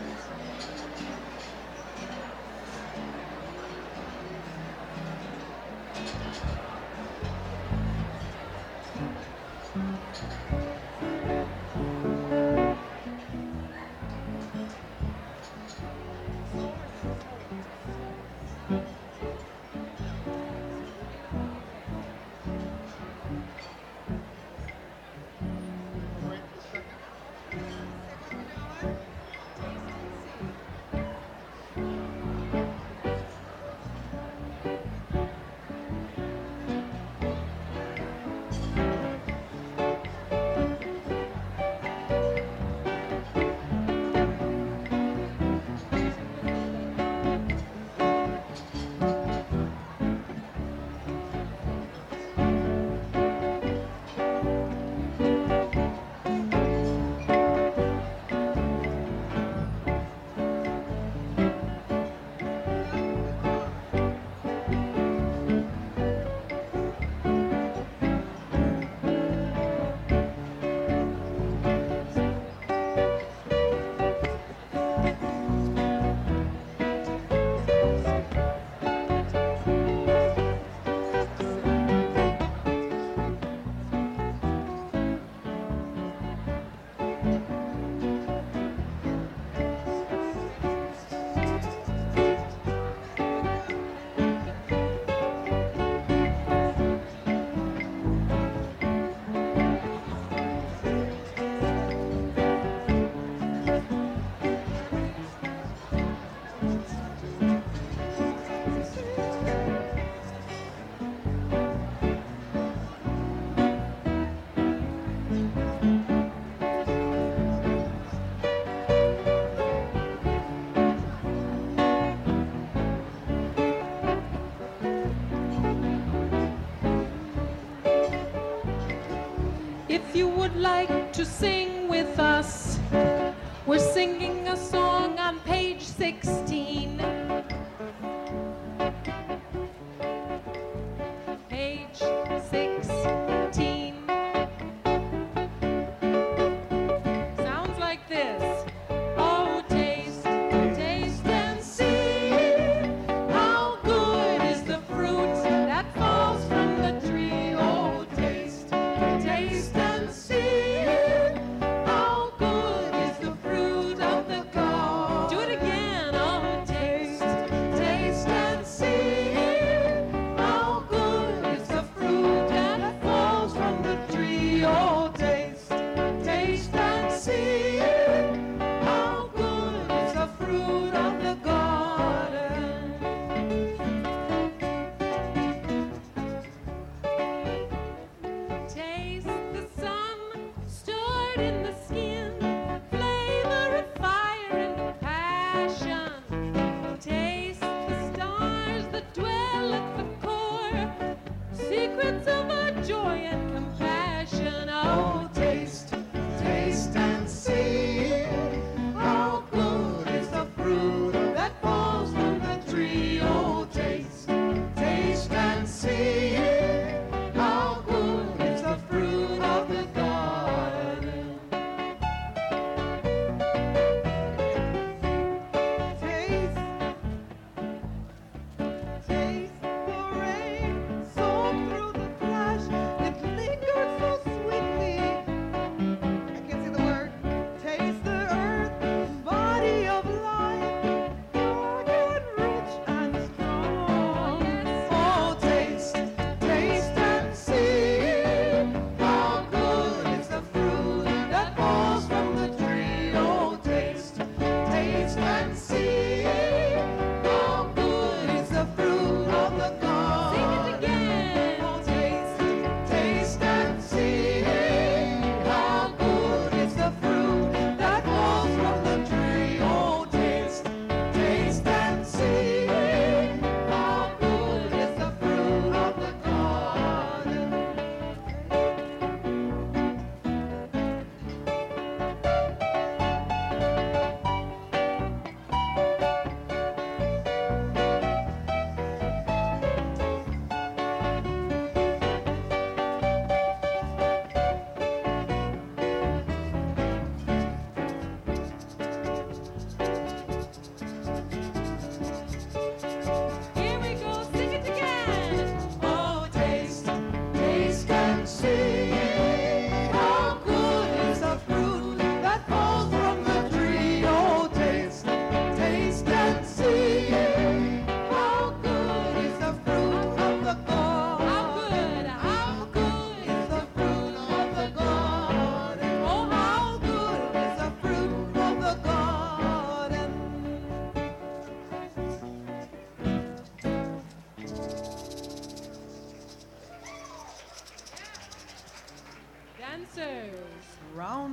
If you would like to sing with us, we're singing a song on page 16. Page 16. Sounds like this. Oh, taste, taste and see how good is the fruit that falls from the tree. Oh, taste, taste and see how good is the fruit of the gourd. Do it again. Oh,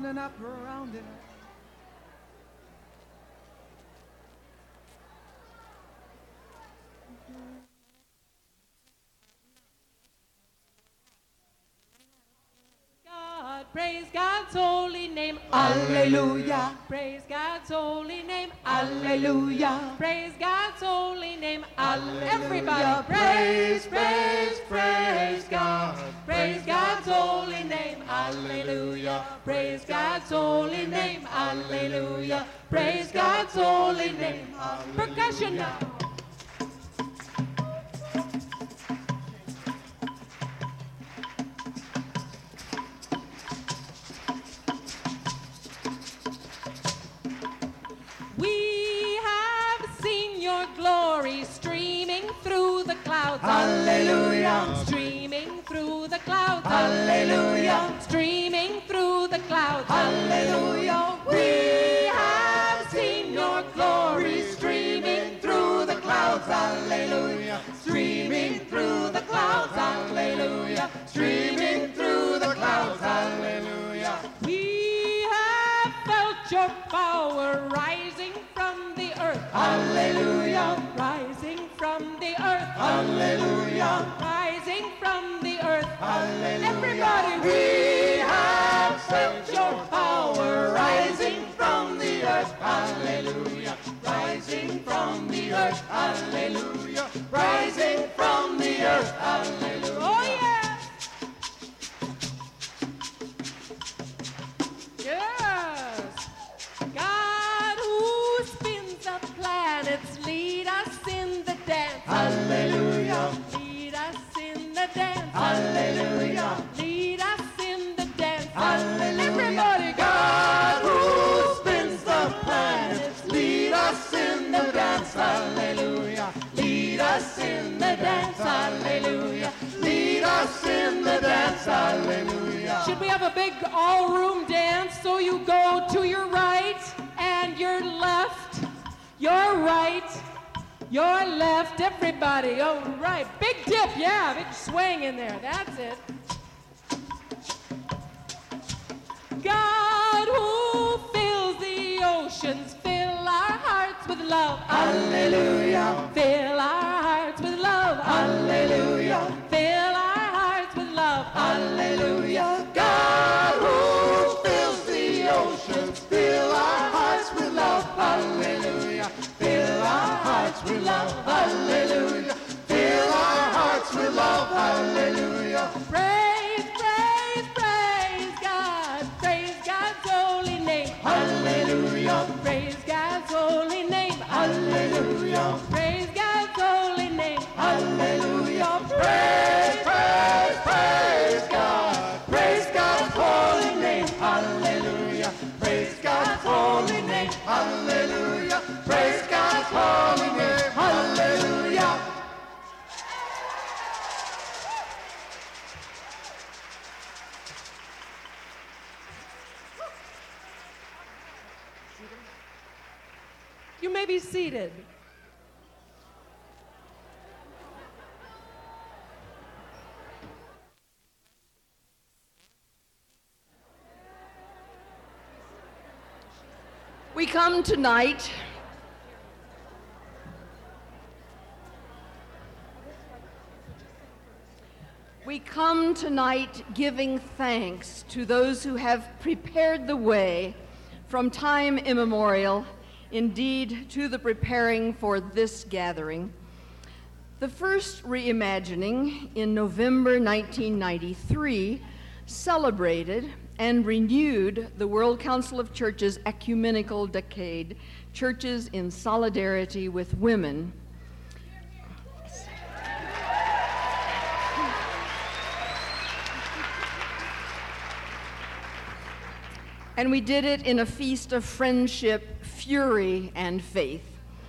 and up around it. God, praise God's holy name. Hallelujah. Praise God's holy name. Hallelujah. Praise God's holy name. Hallelujah. Everybody, praise, praise, praise God. Praise God's holy name. Hallelujah. Praise God's holy name. Hallelujah. Praise God's holy name. Percussion now. We have seen your glory streaming through the clouds. Hallelujah. Streaming through the clouds. Hallelujah. Streaming through the clouds. Hallelujah. We have seen your glory streaming through the clouds. Hallelujah. Streaming through the clouds. Hallelujah. Streaming through the clouds. Hallelujah. We have felt your power rising from the earth. Hallelujah. Rising from the earth. Hallelujah. Rising from the earth. Hallelujah. Everybody, We have felt your power rising from the earth. Hallelujah. Rising from the earth. Hallelujah. Rising from the earth. Hallelujah. Oh yeah. Yes. God who spins the planets, lead us in the dance. Hallelujah. Lead us in the dance. Hallelujah. Lead us in the dance. Hallelujah. Everybody, God who spins the planets, lead us in the dance. Hallelujah. Lead us in the dance. Hallelujah. Lead us in the dance. Hallelujah. Should we have a big all-room dance? So you go to your right and your left, your right, your left, everybody. Oh, right. Big dip, yeah, big swing in there. That's it. God who fills the oceans, fill our hearts with love. Hallelujah. Fill our hearts with love. Hallelujah. Fill our hearts with love. Hallelujah. God who fills the oceans, fill our hearts with love. Hallelujah. Fill our hearts with love. Hallelujah. Fill our hearts with love. Hallelujah. Praise, praise, praise God. Praise God's holy name. Hallelujah. Praise God's holy name. Hallelujah. Praise God's holy name. Hallelujah. Praise, praise, praise God. Praise God's holy name. Hallelujah. Praise God's holy name. Hallelujah. Praise God's holy name. Hallelujah. You may be seated. We come tonight giving thanks to those who have prepared the way from time immemorial, indeed to the preparing for this gathering. The first reimagining in November 1993 celebrated and renewed the World Council of Churches Ecumenical Decade, Churches in Solidarity with Women. And we did it in a feast of friendship, fury, and faith.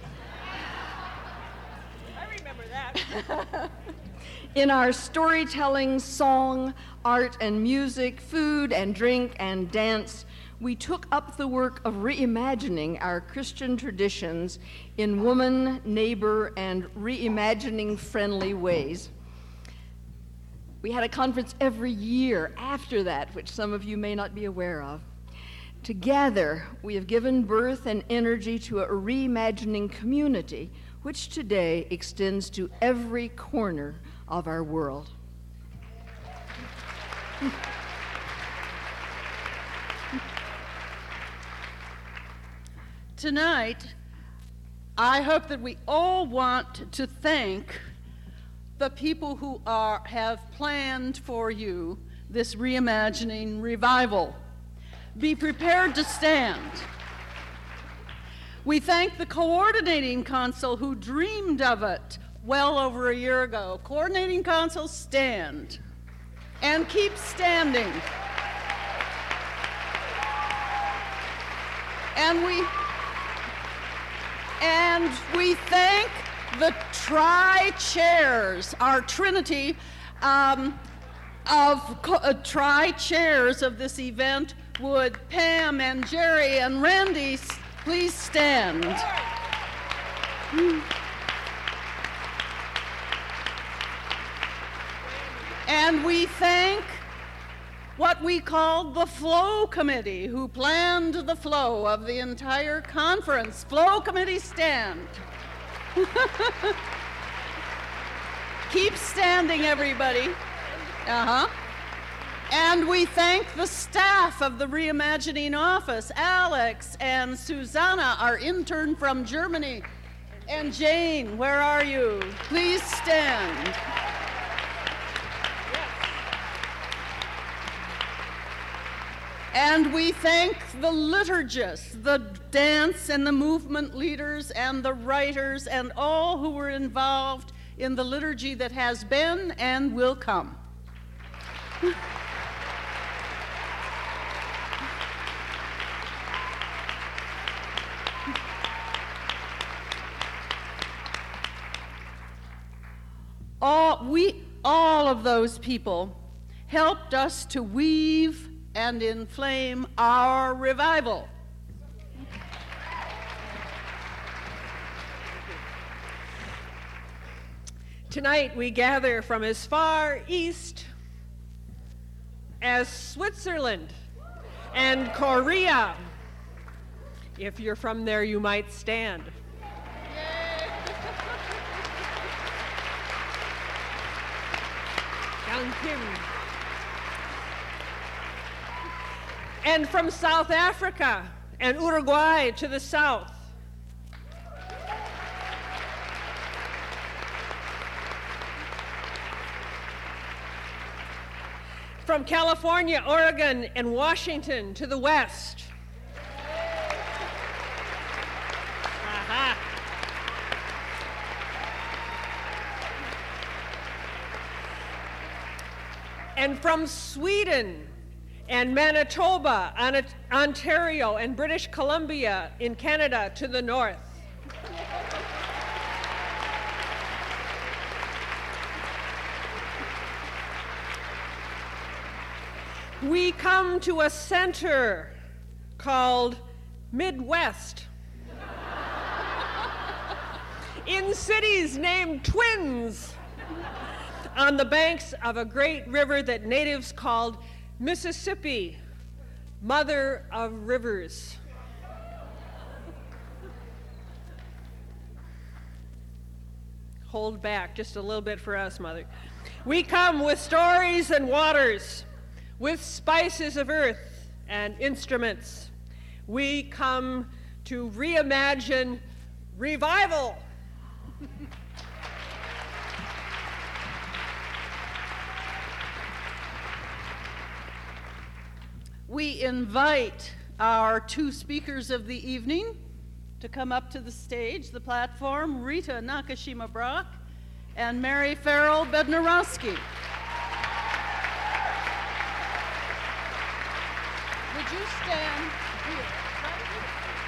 I remember that. In our storytelling, song, art and music, food and drink and dance, we took up the work of reimagining our Christian traditions in woman, neighbor, and reimagining friendly ways. We had a conference every year after that, which some of you may not be aware of. Together, we have given birth and energy to a reimagining community, which today extends to every corner of our world. Tonight, I hope that we all want to thank the people who have planned for you this reimagining revival. Be prepared to stand. We thank the Coordinating Council who dreamed of it well over a year ago. Coordinating Council, stand. And keep standing. And we thank the tri-chairs, our trinity of tri-chairs of this event. Would Pam and Jerry and Randy please stand? And we thank what we called the Flow Committee, who planned the flow of the entire conference. Flow Committee, stand. Keep standing, everybody. And we thank the staff of the Reimagining Office, Alex and Susanna, our intern from Germany. And Jane, where are you? Please stand. And we thank the liturgists, the dance and the movement leaders, and the writers, and all who were involved in the liturgy that has been and will come. All of those people helped us to weave and inflame our revival. Tonight we gather from as far east as Switzerland and Korea. If you're from there, you might stand. And from South Africa and Uruguay to the south. From California, Oregon, and Washington to the west. Aha. And from Sweden and Manitoba, Ontario, and British Columbia in Canada to the north. We come to a center called Midwest in cities named Twins on the banks of a great river that natives called Mississippi, Mother of Rivers. Hold back just a little bit for us, Mother. We come with stories and waters, with spices of earth and instruments. We come to reimagine revival. We invite our two speakers of the evening to come up to the stage, the platform, Rita Nakashima-Brock and Mary Farrell Bednarowski. Would you stand here? Right here.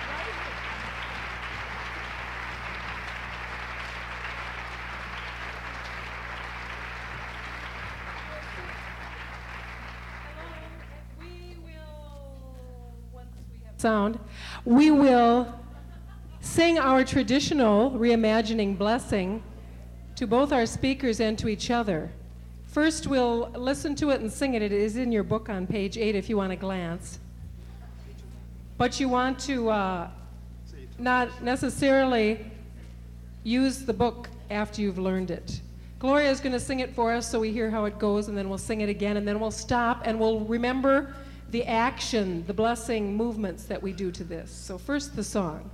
Sound. We will sing our traditional reimagining blessing to both our speakers and to each other. First, we'll listen to it and sing it. It is in your book on page 8 if you want to glance. but you want to not necessarily use the book after you've learned it. Gloria is going to sing it for us so we hear how it goes, and then we'll sing it again, and then we'll stop and we'll remember the action, the blessing movements that we do to this. So first the song.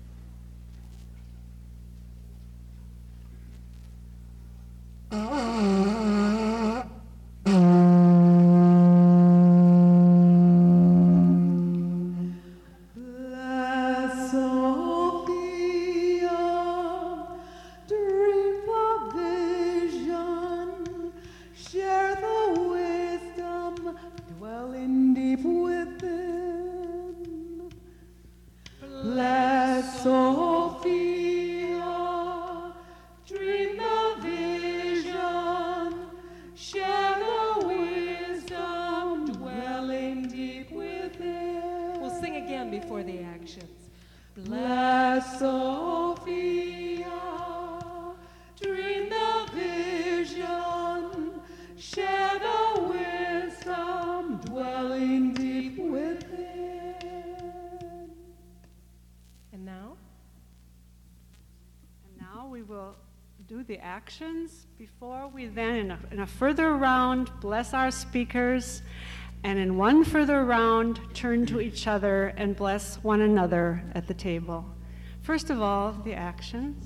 The actions before we then, in a further round, bless our speakers, and in one further round, turn to each other and bless one another at the table. First of all, the actions.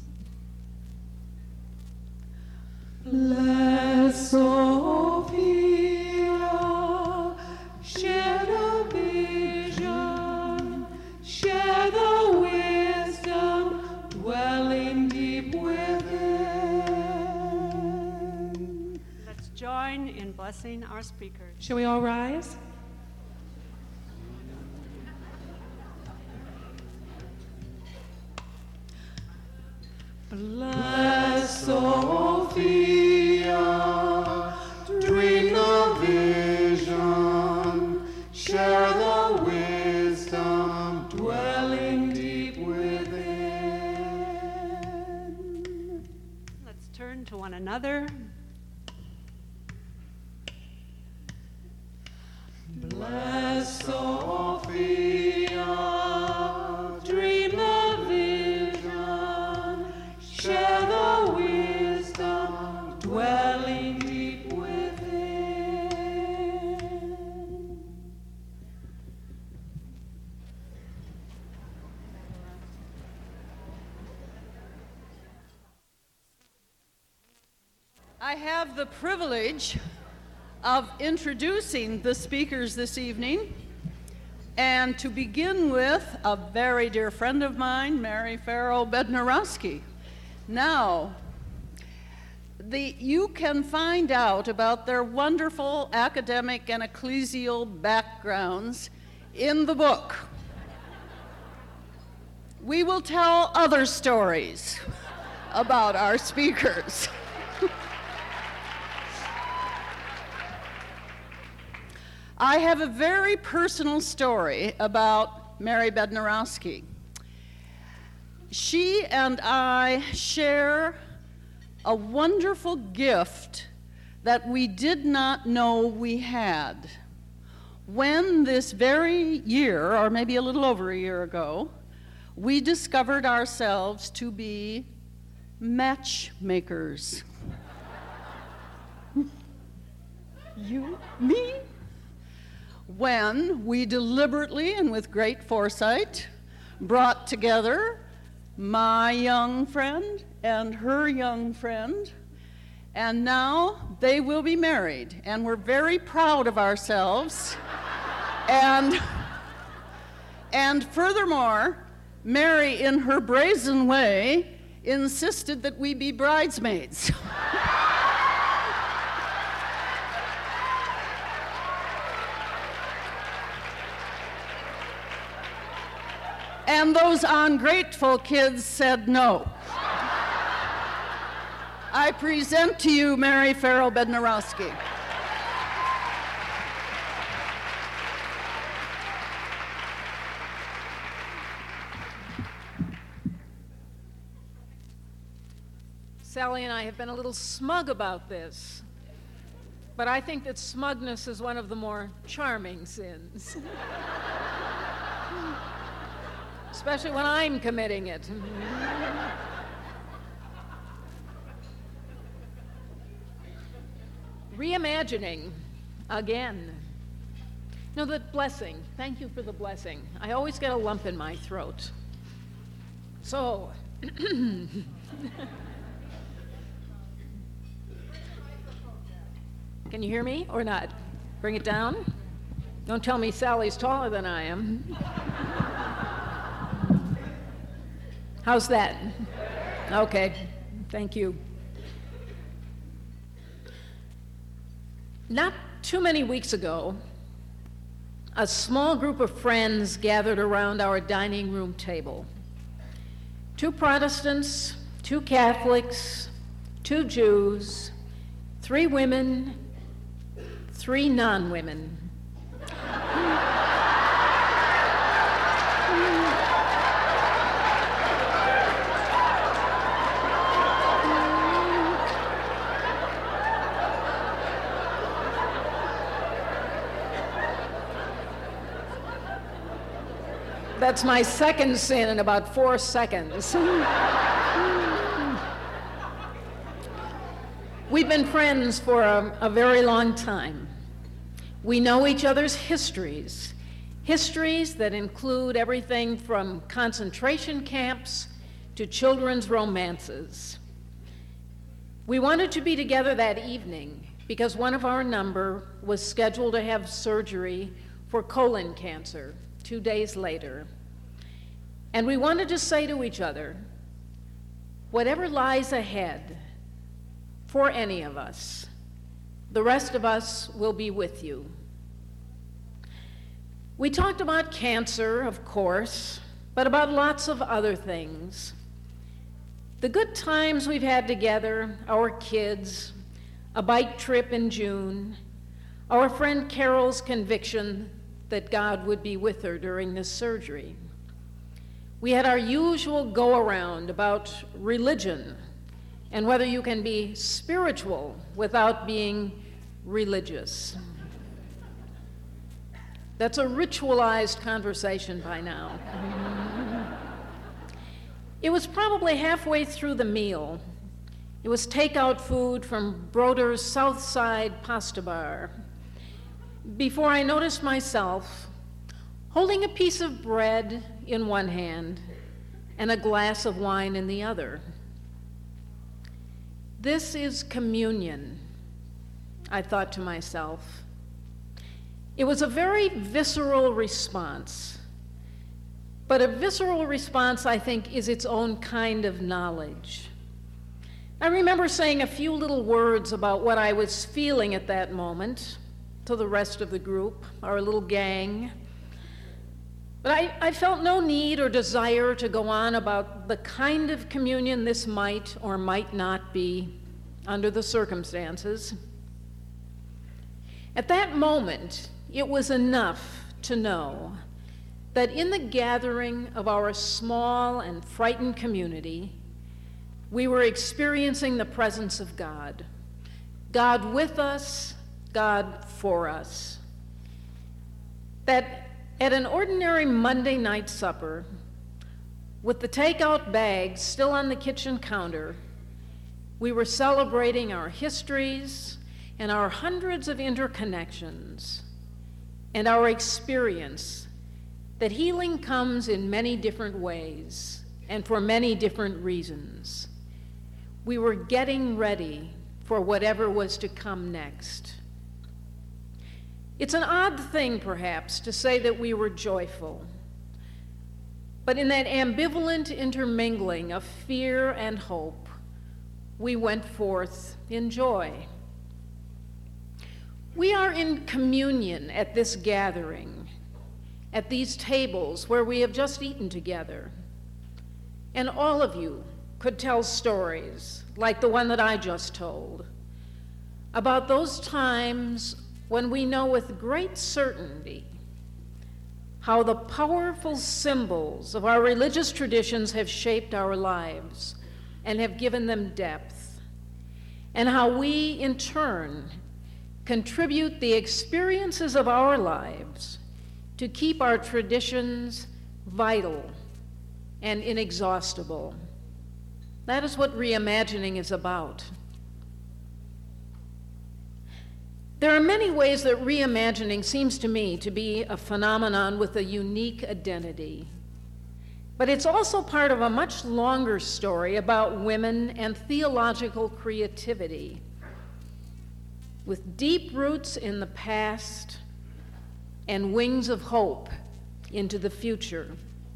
Bless Sophia, share the vision, share the wisdom, dwelling deep within. Let's join in blessing our speakers. Shall we all rise? Bless Sophia, dream the vision, share the wisdom, dwelling deep within. Let's turn to one another. Bless Sophia, dream the vision, share the wisdom, dwelling deep within. I have the privilege of introducing the speakers this evening, and to begin with, a very dear friend of mine, Mary Farrell Bednarowski. Now, you can find out about their wonderful academic and ecclesial backgrounds in the book. We will tell other stories about our speakers. I have a very personal story about Mary Bednarowski. She and I share a wonderful gift that we did not know we had. When this very year, or maybe a little over a year ago, we discovered ourselves to be matchmakers. You, me? When we deliberately and with great foresight brought together my young friend and her young friend, and now they will be married, and we're very proud of ourselves. And furthermore, Mary, in her brazen way, insisted that we be bridesmaids. And those ungrateful kids said no. I present to you Mary Farrell Bednarowski. Sally and I have been a little smug about this, but I think that smugness is one of the more charming sins. especially when I'm committing it. Reimagining, again. No, the blessing. Thank you for the blessing. I always get a lump in my throat. So, can you hear me or not? Bring it down. Don't tell me Sally's taller than I am. How's that? Okay, thank you. Not too many weeks ago, a small group of friends gathered around our dining room table. 2 Protestants, 2 Catholics, 2 Jews, 3 women, 3 non-women. That's my second sin in about 4 seconds. We've been friends for a very long time. We know each other's histories that include everything from concentration camps to children's romances. We wanted to be together that evening because one of our number was scheduled to have surgery for colon cancer 2 days later. And we wanted to say to each other, whatever lies ahead for any of us, the rest of us will be with you. We talked about cancer, of course, but about lots of other things. The good times we've had together, our kids, a bike trip in June, our friend Carol's conviction that God would be with her during this surgery. We had our usual go-around about religion and whether you can be spiritual without being religious. That's a ritualized conversation by now. It was probably halfway through the meal. It was takeout food from Broder's South Side Pasta Bar. Before I noticed myself holding a piece of bread in one hand and a glass of wine in the other. This is communion, I thought to myself. It was a very visceral response, but a visceral response, I think, is its own kind of knowledge. I remember saying a few little words about what I was feeling at that moment to the rest of the group, our little gang. But I felt no need or desire to go on about the kind of communion this might or might not be under the circumstances. At that moment, it was enough to know that in the gathering of our small and frightened community, we were experiencing the presence of God. God with us, God for us. That at an ordinary Monday night supper, with the takeout bags still on the kitchen counter, we were celebrating our histories and our hundreds of interconnections and our experience that healing comes in many different ways and for many different reasons. We were getting ready for whatever was to come next. It's an odd thing, perhaps, to say that we were joyful, but in that ambivalent intermingling of fear and hope, we went forth in joy. We are in communion at this gathering, at these tables where we have just eaten together, and all of you could tell stories like the one that I just told about those times when we know with great certainty how the powerful symbols of our religious traditions have shaped our lives and have given them depth, and how we, in turn, contribute the experiences of our lives to keep our traditions vital and inexhaustible. That is what reimagining is about. There are many ways that reimagining seems to me to be a phenomenon with a unique identity. But it's also part of a much longer story about women and theological creativity, with deep roots in the past and wings of hope into the future.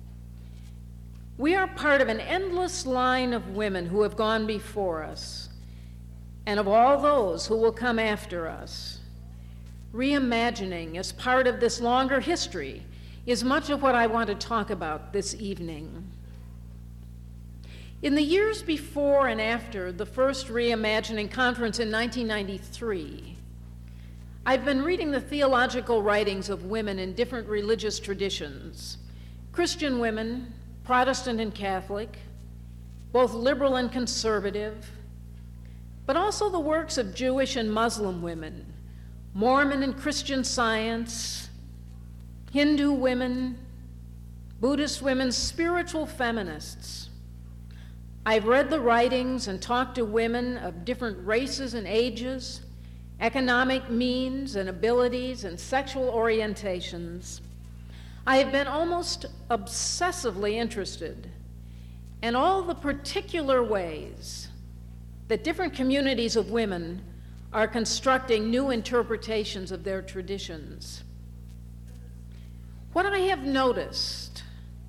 We are part of an endless line of women who have gone before us, and of all those who will come after us. Reimagining as part of this longer history is much of what I want to talk about this evening. In the years before and after the first Reimagining Conference in 1993, I've been reading the theological writings of women in different religious traditions, Christian women, Protestant and Catholic, both liberal and conservative, but also the works of Jewish and Muslim women, Mormon and Christian Science, Hindu women, Buddhist women, spiritual feminists. I've read the writings and talked to women of different races and ages, economic means and abilities and sexual orientations. I have been almost obsessively interested in all the particular ways that different communities of women are constructing new interpretations of their traditions. What I have noticed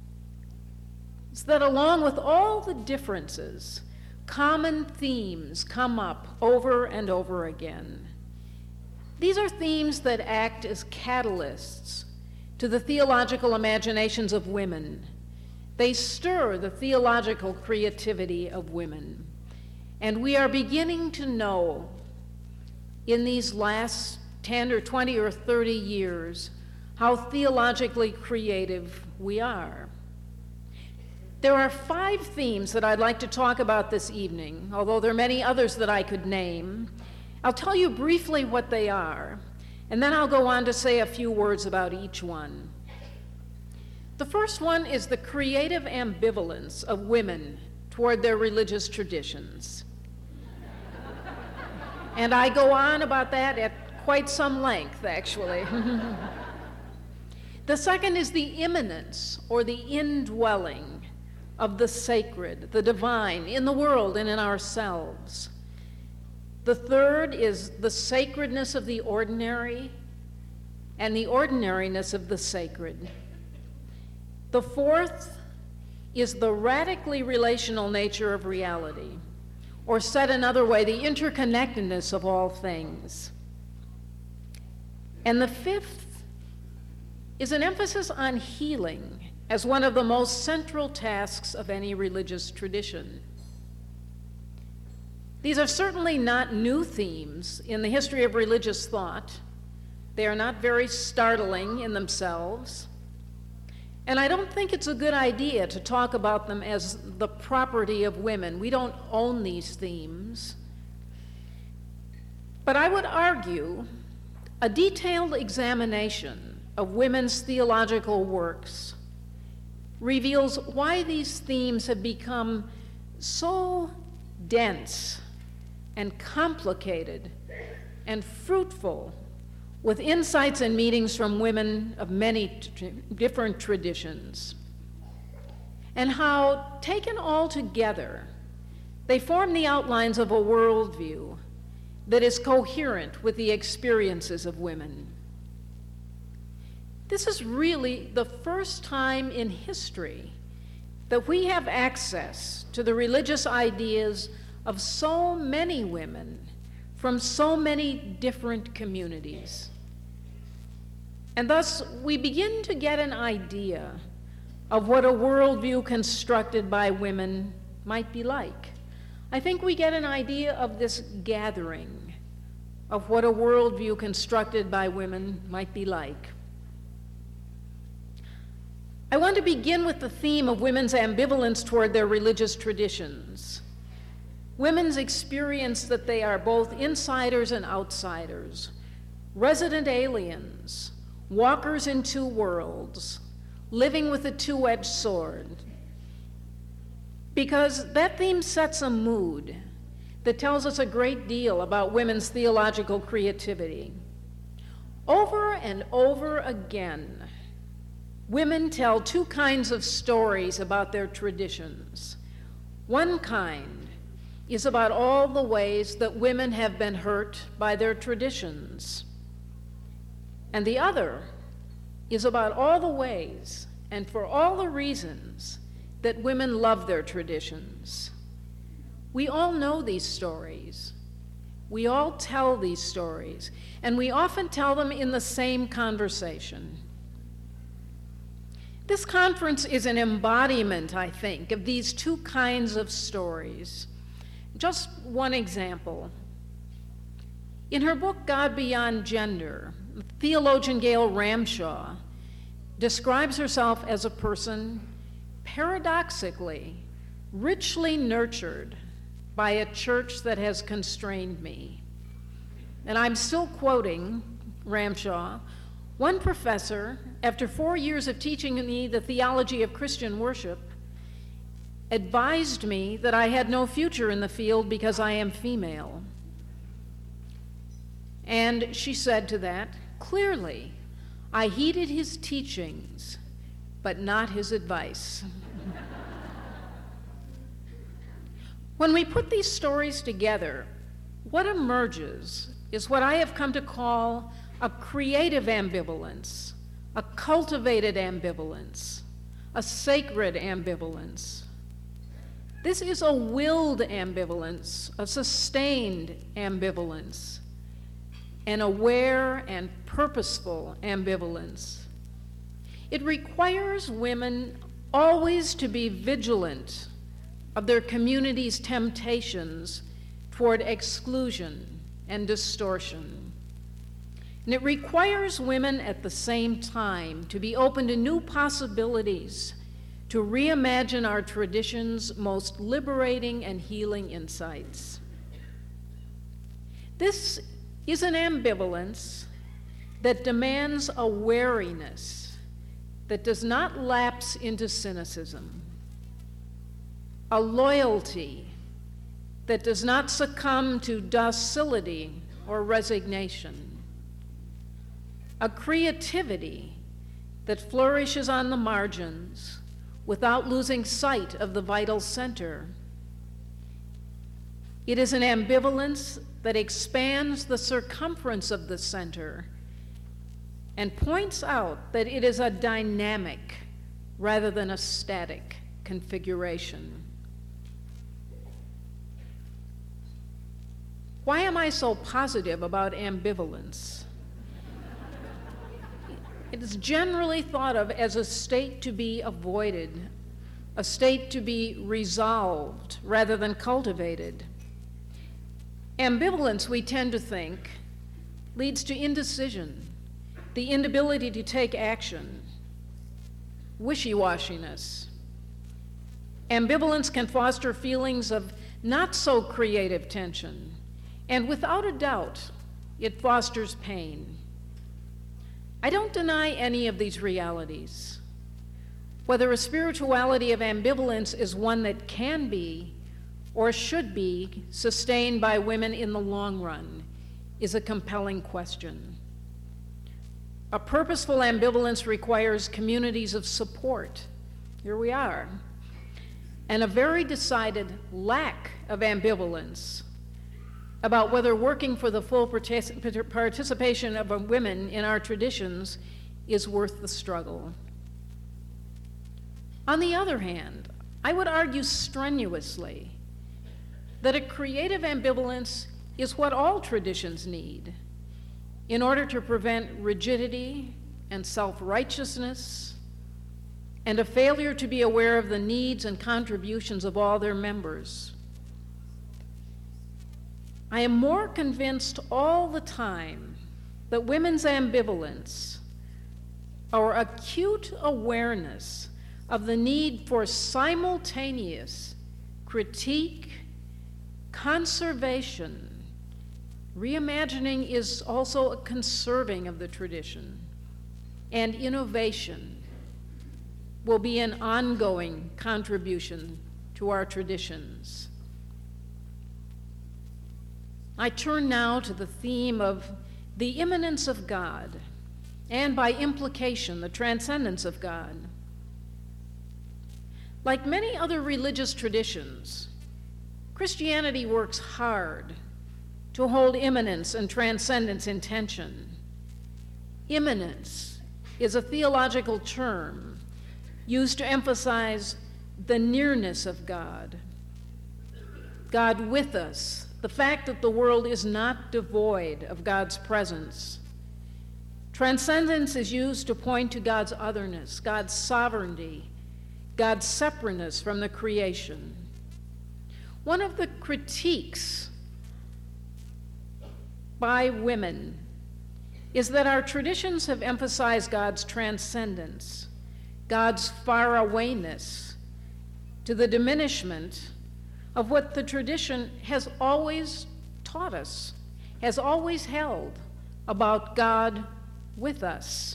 is that along with all the differences, common themes come up over and over again. These are themes that act as catalysts to the theological imaginations of women. They stir the theological creativity of women. And we are beginning to know in these last 10 or 20 or 30 years how theologically creative we are. There are 5 themes that I'd like to talk about this evening, although there are many others that I could name. I'll tell you briefly what they are, and then I'll go on to say a few words about each one. The first one is the creative ambivalence of women toward their religious traditions. And I go on about that at quite some length, actually. The second is the immanence, or the indwelling, of the sacred, the divine, in the world and in ourselves. The third is the sacredness of the ordinary and the ordinariness of the sacred. The fourth is the radically relational nature of reality, or said another way, the interconnectedness of all things. And the fifth is an emphasis on healing as one of the most central tasks of any religious tradition. These are certainly not new themes in the history of religious thought. They are not very startling in themselves. And I don't think it's a good idea to talk about them as the property of women. We don't own these themes. But I would argue a detailed examination of women's theological works reveals why these themes have become so dense and complicated and fruitful, with insights and meetings from women of many different traditions, and how, taken all together, they form the outlines of a worldview that is coherent with the experiences of women. This is really the first time in history that we have access to the religious ideas of so many women from so many different communities. And thus, we begin to get an idea of what a worldview constructed by women might be like. I think we get an idea of this gathering of what a worldview constructed by women might be like. I want to begin with the theme of women's ambivalence toward their religious traditions. Women's experience that they are both insiders and outsiders, resident aliens, walkers in two worlds, living with a two-edged sword, because that theme sets a mood that tells us a great deal about women's theological creativity. Over and over again, women tell two kinds of stories about their traditions. One kind is about all the ways that women have been hurt by their traditions. And the other is about all the ways and for all the reasons that women love their traditions. We all know these stories. We all tell these stories, and we often tell them in the same conversation. This conference is an embodiment, I think, of these two kinds of stories. Just one example. In her book, God Beyond Gender, theologian Gail Ramshaw describes herself as a person paradoxically, richly nurtured by a church that has constrained me. And I'm still quoting Ramshaw. One professor, after 4 years of teaching me the theology of Christian worship, advised me that I had no future in the field because I am female. And she said to that, clearly, I heeded his teachings, but not his advice. When we put these stories together, what emerges is what I have come to call a creative ambivalence, a cultivated ambivalence, a sacred ambivalence. This is a willed ambivalence, a sustained ambivalence, an aware and purposeful ambivalence. It requires women always to be vigilant of their community's temptations toward exclusion and distortion. And it requires women at the same time to be open to new possibilities, to reimagine our tradition's most liberating and healing insights. This is an ambivalence that demands a wariness that does not lapse into cynicism, a loyalty that does not succumb to docility or resignation, a creativity that flourishes on the margins without losing sight of the vital center. It is an ambivalence that expands the circumference of the center and points out that it is a dynamic rather than a static configuration. Why am I so positive about ambivalence? It is generally thought of as a state to be avoided, a state to be resolved rather than cultivated. Ambivalence, we tend to think, leads to indecision, the inability to take action, wishy-washiness. Ambivalence can foster feelings of not so creative tension, and without a doubt, it fosters pain. I don't deny any of these realities. Whether a spirituality of ambivalence is one that can be or should be sustained by women in the long run is a compelling question. A purposeful ambivalence requires communities of support. Here we are. And a very decided lack of ambivalence about whether working for the full participation of women in our traditions is worth the struggle. On the other hand, I would argue strenuously that a creative ambivalence is what all traditions need in order to prevent rigidity and self-righteousness and a failure to be aware of the needs and contributions of all their members. I am more convinced all the time that women's ambivalence, our acute awareness of the need for simultaneous critique, conservation, reimagining is also a conserving of the tradition, and innovation will be an ongoing contribution to our traditions. I turn now to the theme of the immanence of God, and by implication, the transcendence of God. Like many other religious traditions, Christianity works hard to hold immanence and transcendence in tension. Immanence is a theological term used to emphasize the nearness of God. God with us, the fact that the world is not devoid of God's presence. Transcendence is used to point to God's otherness, God's sovereignty, God's separateness from the creation. One of the critiques by women is that our traditions have emphasized God's transcendence, God's far-awayness, to the diminishment of what the tradition has always taught us, has always held about God with us.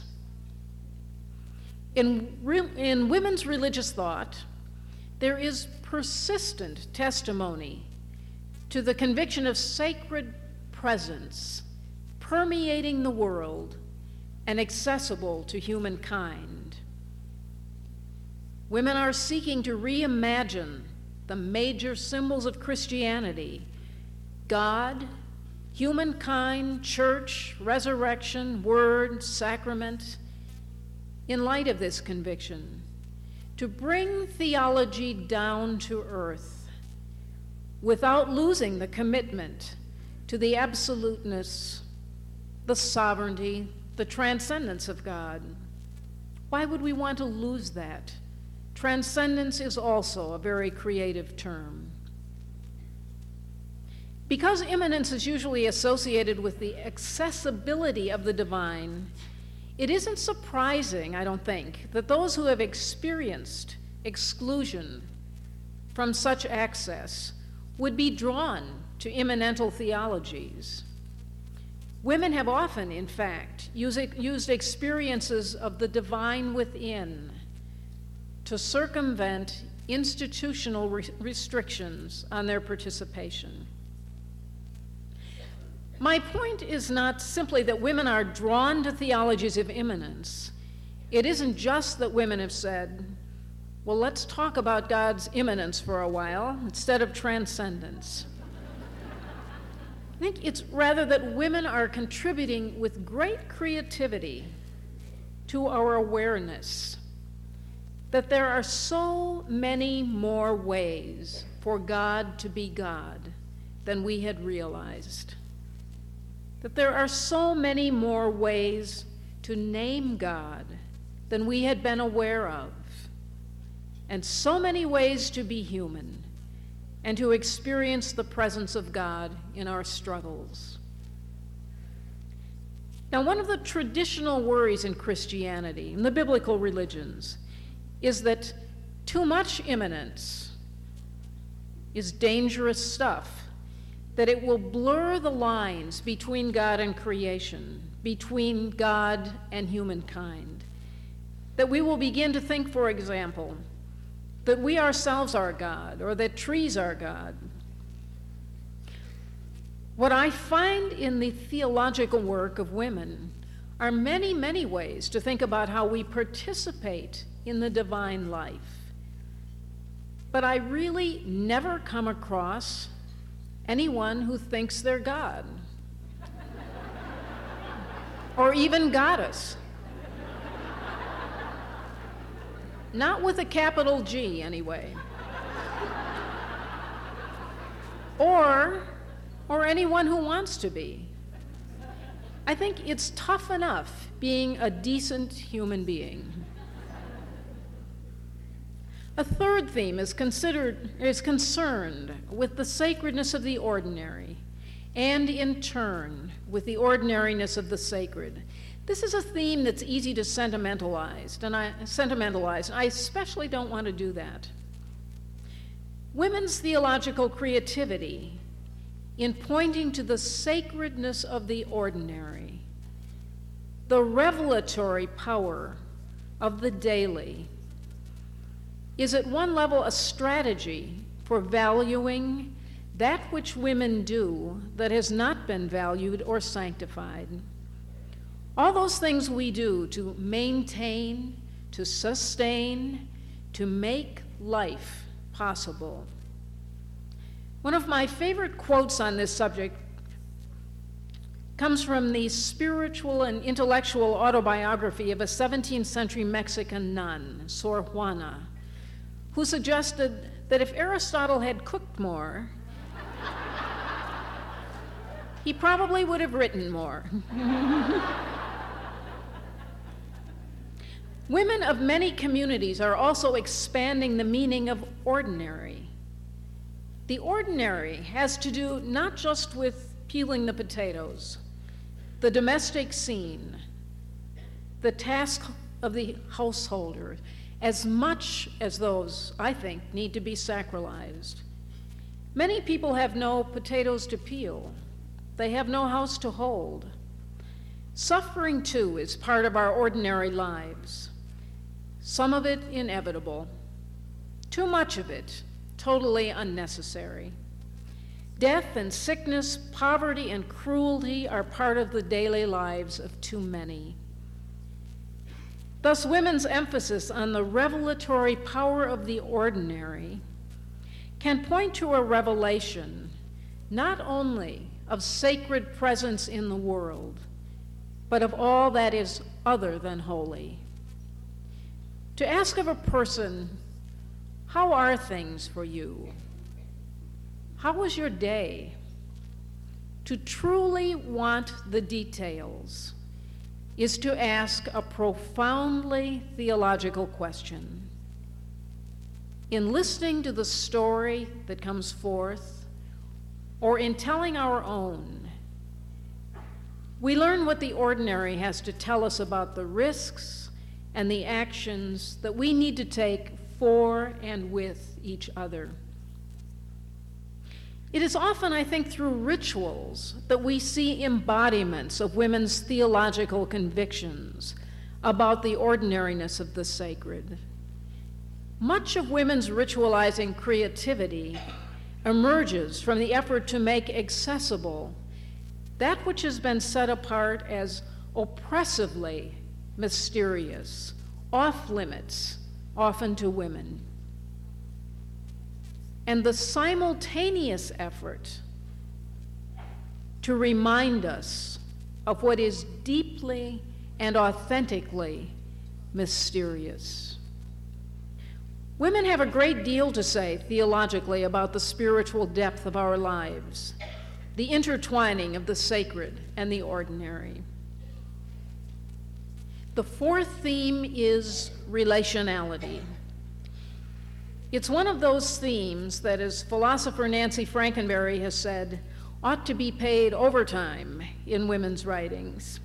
In women's religious thought, there is persistent testimony to the conviction of sacred presence permeating the world and accessible to humankind. Women are seeking to reimagine the major symbols of Christianity: God, humankind, church, resurrection, word, sacrament, in light of this conviction, to bring theology down to earth without losing the commitment to the absoluteness, the sovereignty, the transcendence of God. Why would we want to lose that? Transcendence is also a very creative term. Because immanence is usually associated with the accessibility of the divine, it isn't surprising, I don't think, that those who have experienced exclusion from such access would be drawn to immanental theologies. Women have often, in fact, used experiences of the divine within to circumvent institutional restrictions on their participation. My point is not simply that women are drawn to theologies of immanence. It isn't just that women have said, well, let's talk about God's immanence for a while instead of transcendence. I think it's rather that women are contributing with great creativity to our awareness that there are so many more ways for God to be God than we had realized. That there are so many more ways to name God than we had been aware of, and so many ways to be human and to experience the presence of God in our struggles. Now, one of the traditional worries in Christianity, in the biblical religions, is that too much immanence is dangerous stuff, that it will blur the lines between God and creation, between God and humankind. That we will begin to think, for example, that we ourselves are God, or that trees are God. What I find in the theological work of women are many, many ways to think about how we participate in the divine life. But I really never come across anyone who thinks they're God, or even goddess. Not with a capital G, anyway. Or anyone who wants to be. I think it's tough enough being a decent human being. A third theme is concerned with the sacredness of the ordinary, and in turn, with the ordinariness of the sacred. This is a theme that's easy to sentimentalize, and I especially don't want to do that. Women's theological creativity in pointing to the sacredness of the ordinary, the revelatory power of the daily, is at one level a strategy for valuing that which women do that has not been valued or sanctified. All those things we do to maintain, to sustain, to make life possible. One of my favorite quotes on this subject comes from the spiritual and intellectual autobiography of a 17th century Mexican nun, Sor Juana, who suggested that if Aristotle had cooked more, he probably would have written more. Women of many communities are also expanding the meaning of ordinary. The ordinary has to do not just with peeling the potatoes, the domestic scene, the task of the householder, as much as those, I think, need to be sacralized. Many people have no potatoes to peel. They have no house to hold. Suffering, too, is part of our ordinary lives. Some of it inevitable, too much of it totally unnecessary. Death and sickness, poverty and cruelty are part of the daily lives of too many. Thus, women's emphasis on the revelatory power of the ordinary can point to a revelation not only of sacred presence in the world, but of all that is other than holy. To ask of a person, how are things for you? How was your day? To truly want the details is to ask a profoundly theological question. In listening to the story that comes forth, or in telling our own, we learn what the ordinary has to tell us about the risks and the actions that we need to take for and with each other. It is often, I think, through rituals that we see embodiments of women's theological convictions about the ordinariness of the sacred. Much of women's ritualizing creativity emerges from the effort to make accessible that which has been set apart as oppressively mysterious, off limits, often to women. And the simultaneous effort to remind us of what is deeply and authentically mysterious. Women have a great deal to say theologically about the spiritual depth of our lives, the intertwining of the sacred and the ordinary. The fourth theme is relationality. It's one of those themes that, as philosopher Nancy Frankenberry has said, ought to be paid overtime in women's writings.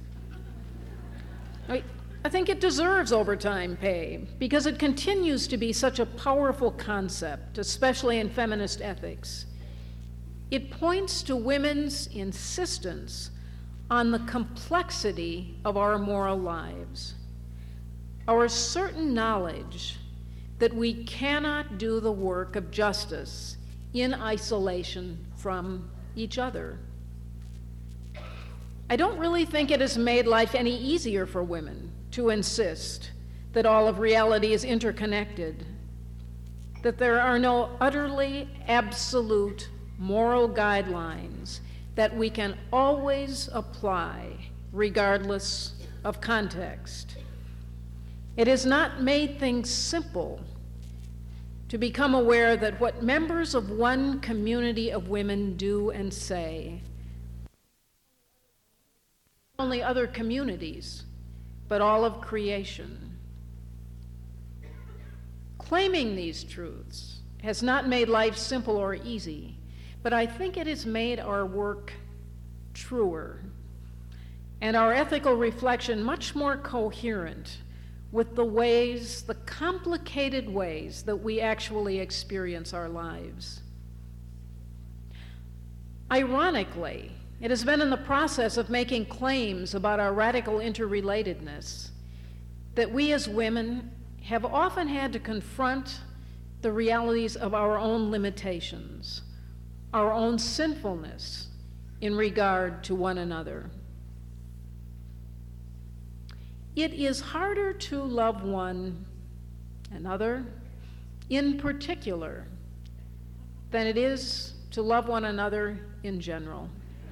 I think it deserves overtime pay because it continues to be such a powerful concept, especially in feminist ethics. It points to women's insistence on the complexity of our moral lives, our certain knowledge that we cannot do the work of justice in isolation from each other. I don't really think it has made life any easier for women to insist that all of reality is interconnected, that there are no utterly absolute moral guidelines that we can always apply regardless of context. It has not made things simple to become aware that what members of one community of women do and say, not only other communities, but all of creation. Claiming these truths has not made life simple or easy, but I think it has made our work truer and our ethical reflection much more coherent with the complicated ways that we actually experience our lives. Ironically, it has been in the process of making claims about our radical interrelatedness that we as women have often had to confront the realities of our own limitations, our own sinfulness in regard to one another. It is harder to love one another in particular than it is to love one another in general.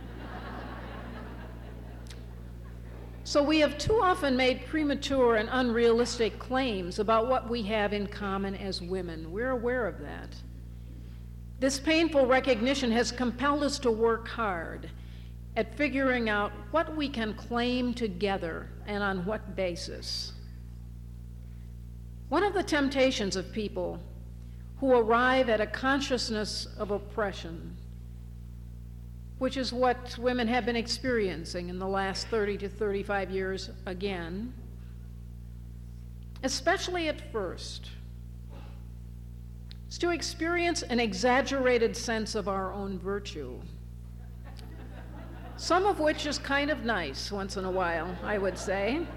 So we have too often made premature and unrealistic claims about what we have in common as women. We're aware of that. This painful recognition has compelled us to work hard at figuring out what we can claim together and on what basis. One of the temptations of people who arrive at a consciousness of oppression, which is what women have been experiencing in the last 30 to 35 years again, especially at first, is to experience an exaggerated sense of our own virtue, some of which is kind of nice once in a while, I would say.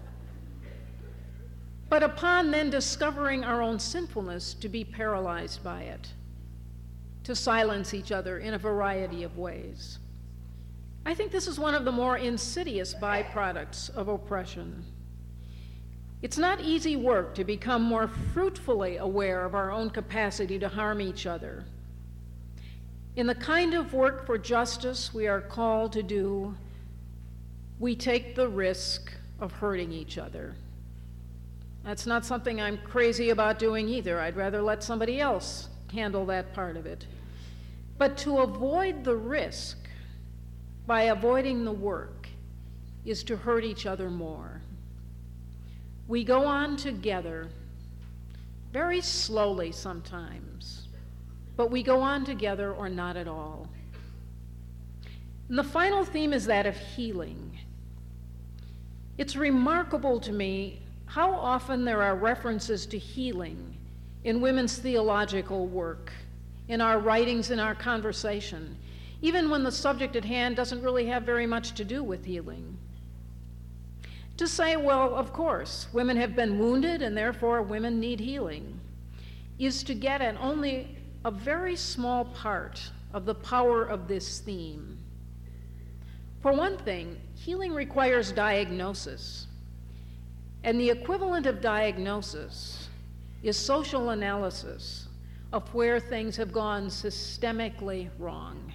But upon then discovering our own sinfulness, to be paralyzed by it, to silence each other in a variety of ways. I think this is one of the more insidious byproducts of oppression. It's not easy work to become more fruitfully aware of our own capacity to harm each other. In the kind of work for justice we are called to do, we take the risk of hurting each other. That's not something I'm crazy about doing either. I'd rather let somebody else handle that part of it. But to avoid the risk by avoiding the work is to hurt each other more. We go on together, very slowly sometimes, but we go on together or not at all. And the final theme is that of healing. It's remarkable to me how often there are references to healing in women's theological work, in our writings, in our conversation, even when the subject at hand doesn't really have very much to do with healing. To say, well, of course, women have been wounded and therefore women need healing, is to get at only a very small part of the power of this theme. For one thing, healing requires diagnosis, and the equivalent of diagnosis is social analysis of where things have gone systemically wrong.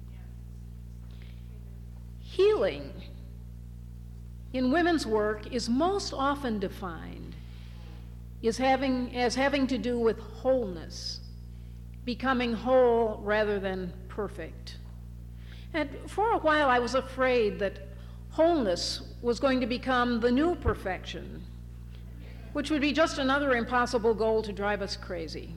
Healing in women's work is most often defined as having to do with wholeness, becoming whole rather than perfect. And for a while I was afraid that wholeness was going to become the new perfection, which would be just another impossible goal to drive us crazy.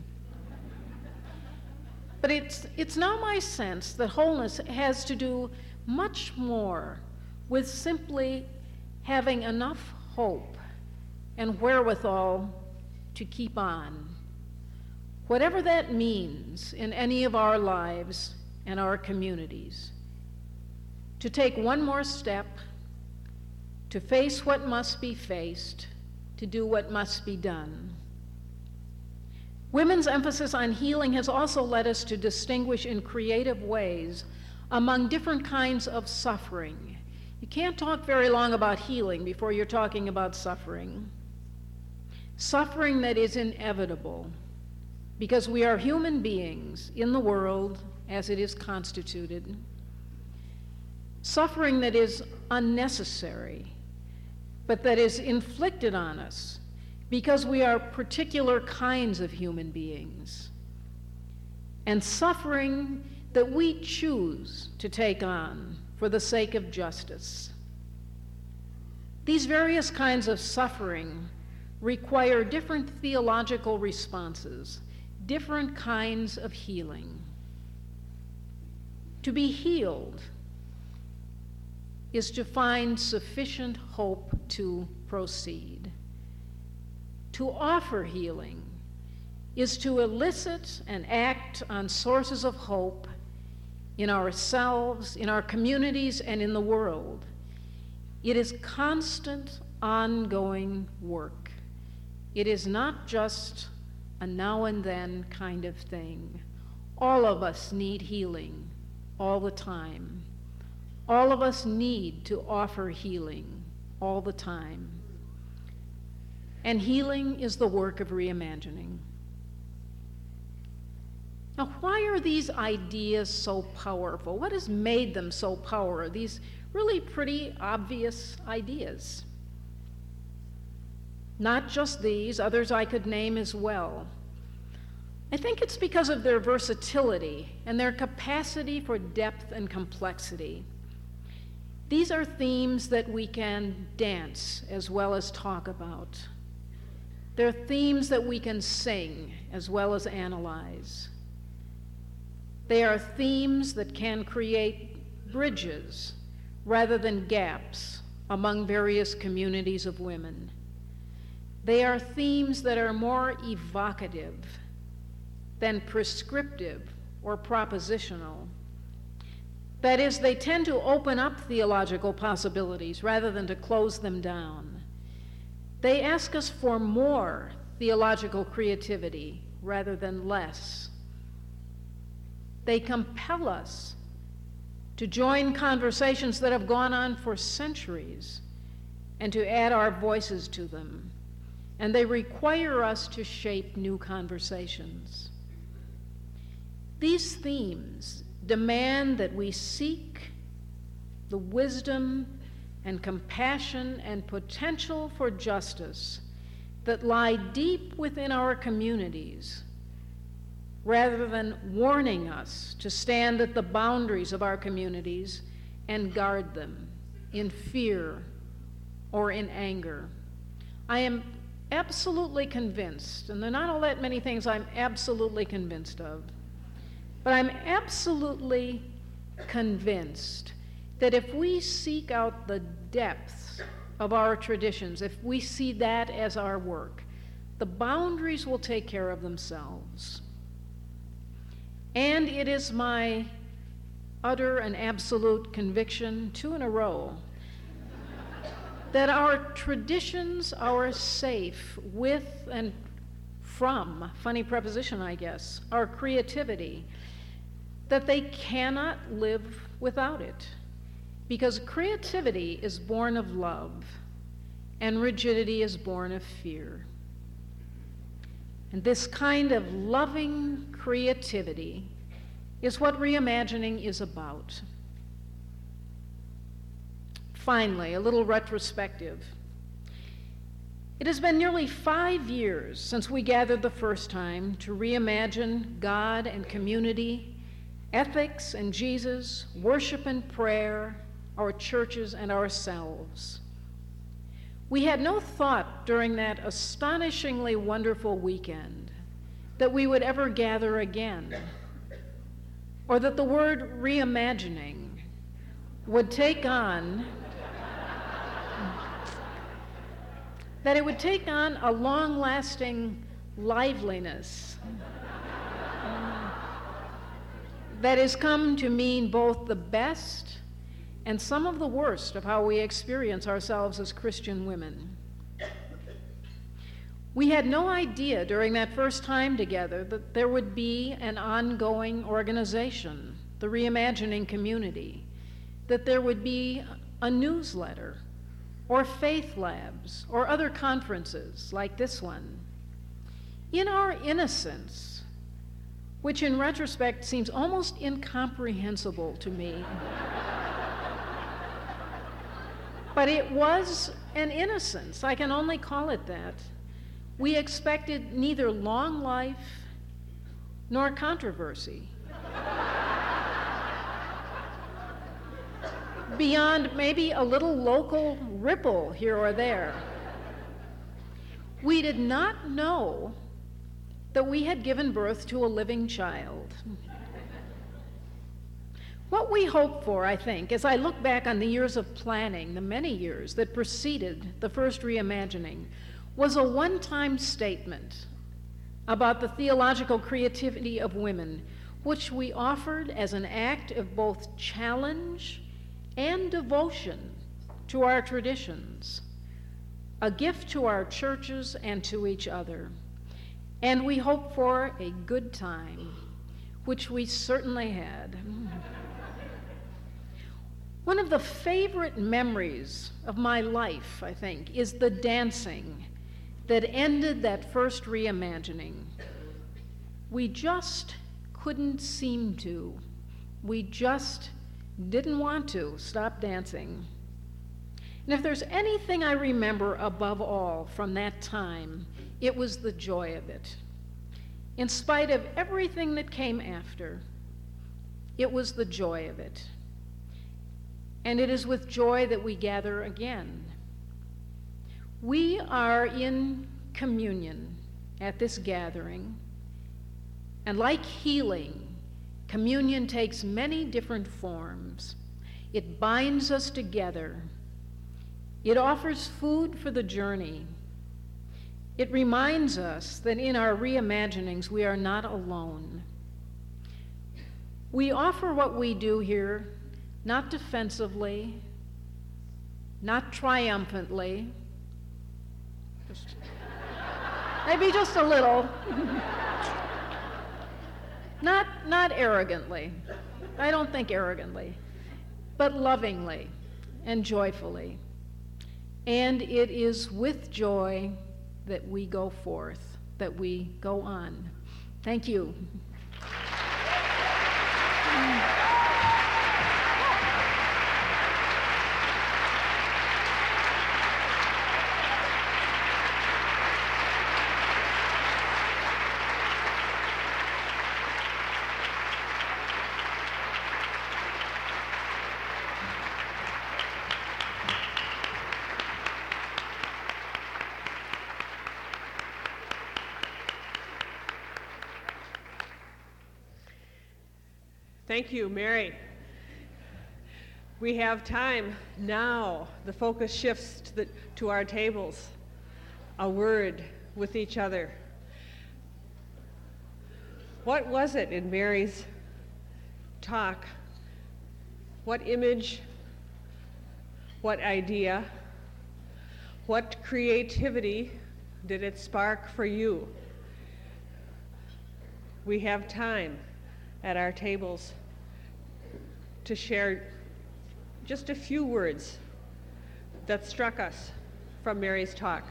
But it's now my sense that wholeness has to do much more with simply having enough hope and wherewithal to keep on, whatever that means in any of our lives and our communities, to take one more step, to face what must be faced, to do what must be done. Women's emphasis on healing has also led us to distinguish in creative ways among different kinds of suffering. You can't talk very long about healing before you're talking about suffering. Suffering that is inevitable, because we are human beings in the world as it is constituted. Suffering that is unnecessary, but that is inflicted on us because we are particular kinds of human beings. And suffering that we choose to take on for the sake of justice. These various kinds of suffering require different theological responses, different kinds of healing. To be healed is to find sufficient hope to proceed. To offer healing is to elicit and act on sources of hope in ourselves, in our communities, and in the world. It is constant, ongoing work. It is not just a now and then kind of thing. All of us need healing all the time. All of us need to offer healing all the time. And healing is the work of reimagining. Now, why are these ideas so powerful? What has made them so powerful? These really pretty obvious ideas. Not just these, others I could name as well. I think it's because of their versatility and their capacity for depth and complexity. These are themes that we can dance as well as talk about. They're themes that we can sing as well as analyze. They are themes that can create bridges rather than gaps among various communities of women. They are themes that are more evocative than prescriptive or propositional. That is, they tend to open up theological possibilities rather than to close them down. They ask us for more theological creativity rather than less. They compel us to join conversations that have gone on for centuries and to add our voices to them. And they require us to shape new conversations. These themes demand that we seek the wisdom and compassion and potential for justice that lie deep within our communities, rather than warning us to stand at the boundaries of our communities and guard them in fear or in anger. I am absolutely convinced, and there are not all that many things I'm absolutely convinced of, but I'm absolutely convinced that if we seek out the depths of our traditions, if we see that as our work, the boundaries will take care of themselves. And it is my utter and absolute conviction, 2 in a row, that our traditions are safe with and from, funny preposition I guess, our creativity, that they cannot live without it. Because creativity is born of love, and rigidity is born of fear. And this kind of loving creativity is what reimagining is about. Finally, a little retrospective. It has been nearly 5 years since we gathered the first time to reimagine God and community, ethics and Jesus, worship and prayer, our churches and ourselves. We had no thought during that astonishingly wonderful weekend that we would ever gather again, or that the word reimagining would take on, that it would take on a long-lasting liveliness that has come to mean both the best and some of the worst of how we experience ourselves as Christian women. We had no idea during that first time together that there would be an ongoing organization, the Reimagining Community, that there would be a newsletter, or faith labs, or other conferences like this one. In our innocence, which in retrospect seems almost incomprehensible to me, but it was an innocence, I can only call it that. We expected neither long life nor controversy. Beyond maybe a little local ripple here or there. We did not know that we had given birth to a living child. What we hoped for, I think, as I look back on the years of planning, the many years that preceded the first reimagining, was a one-time statement about the theological creativity of women, which we offered as an act of both challenge and devotion to our traditions, a gift to our churches and to each other. and we hope for a good time, which we certainly had. One of the favorite memories of my life, I think, is the dancing that ended that first reimagining. We just couldn't seem to. We just didn't want to stop dancing. And if there's anything I remember above all from that time, it was the joy of it. In spite of everything that came after, it was the joy of it. And it is with joy that we gather again. We are in communion at this gathering, and like healing, communion takes many different forms. It binds us together. It offers food for the journey. It reminds us that in our reimaginings, we are not alone. We offer what we do here not defensively, not triumphantly, maybe just a little, not arrogantly, I don't think arrogantly, but lovingly and joyfully. And it is with joy that we go forth, that we go on. Thank you. Thank you, Mary. We have time now. The focus shifts to our tables. A word with each other. What was it in Mary's talk? What image? What idea? What creativity did it spark for you? We have time at our tables to share just a few words that struck us from Mary's talk.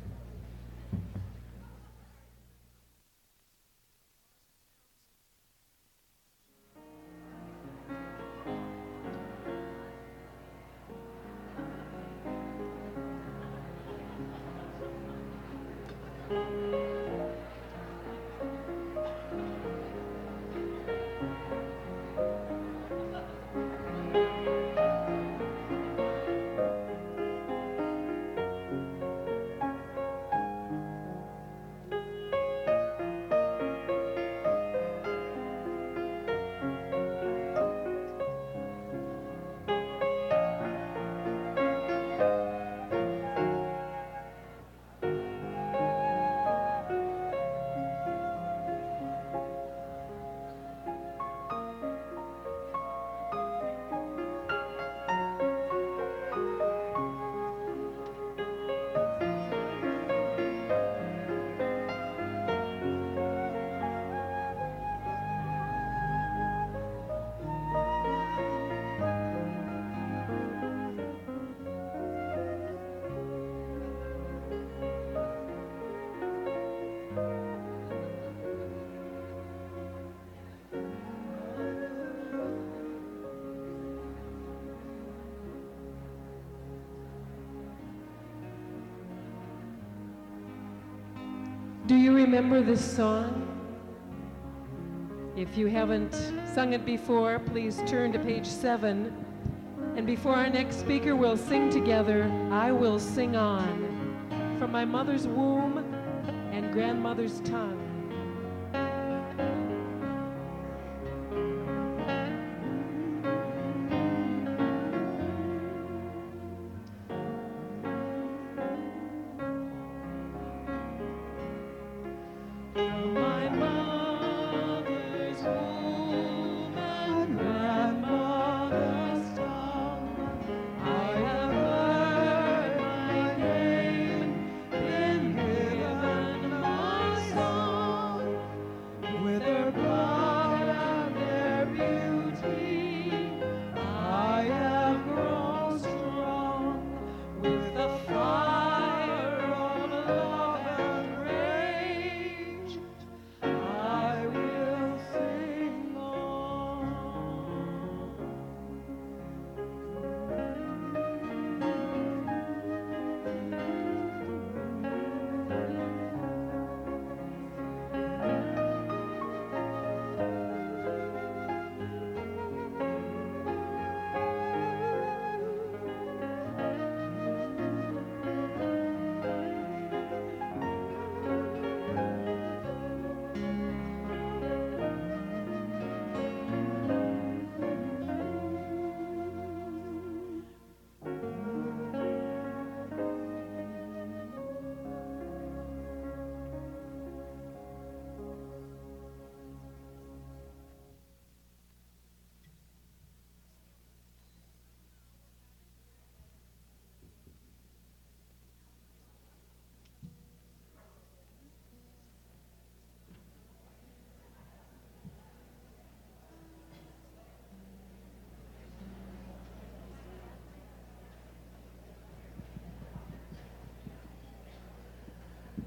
Do you remember this song? If you haven't sung it before, please turn to page 7. And before our next speaker, we'll sing together, I Will Sing On, from my mother's womb and grandmother's tongue. Song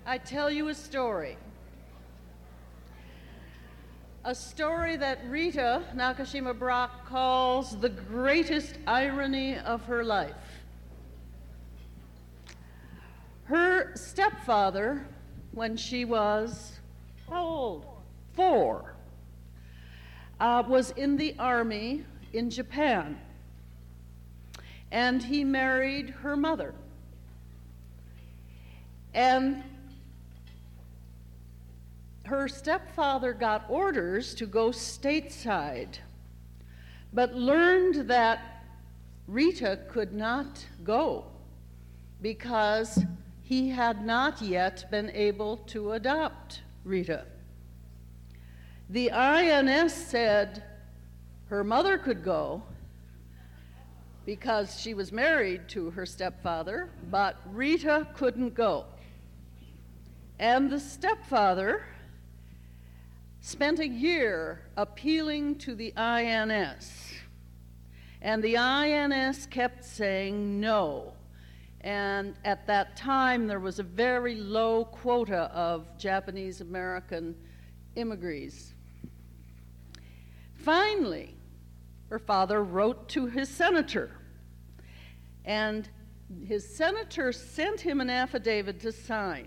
I tell you a story. A story that Rita Nakashima Brock calls the greatest irony of her life. Her stepfather, when she was, how old? 4, was in the army in Japan, and he married her mother. And her stepfather got orders to go stateside, but learned that Rita could not go because he had not yet been able to adopt Rita. The INS said her mother could go because she was married to her stepfather, but Rita couldn't go. And the stepfather spent a year appealing to the INS, and the INS kept saying no. And at that time, there was a very low quota of Japanese American immigrants. Finally, her father wrote to his senator, and his senator sent him an affidavit to sign.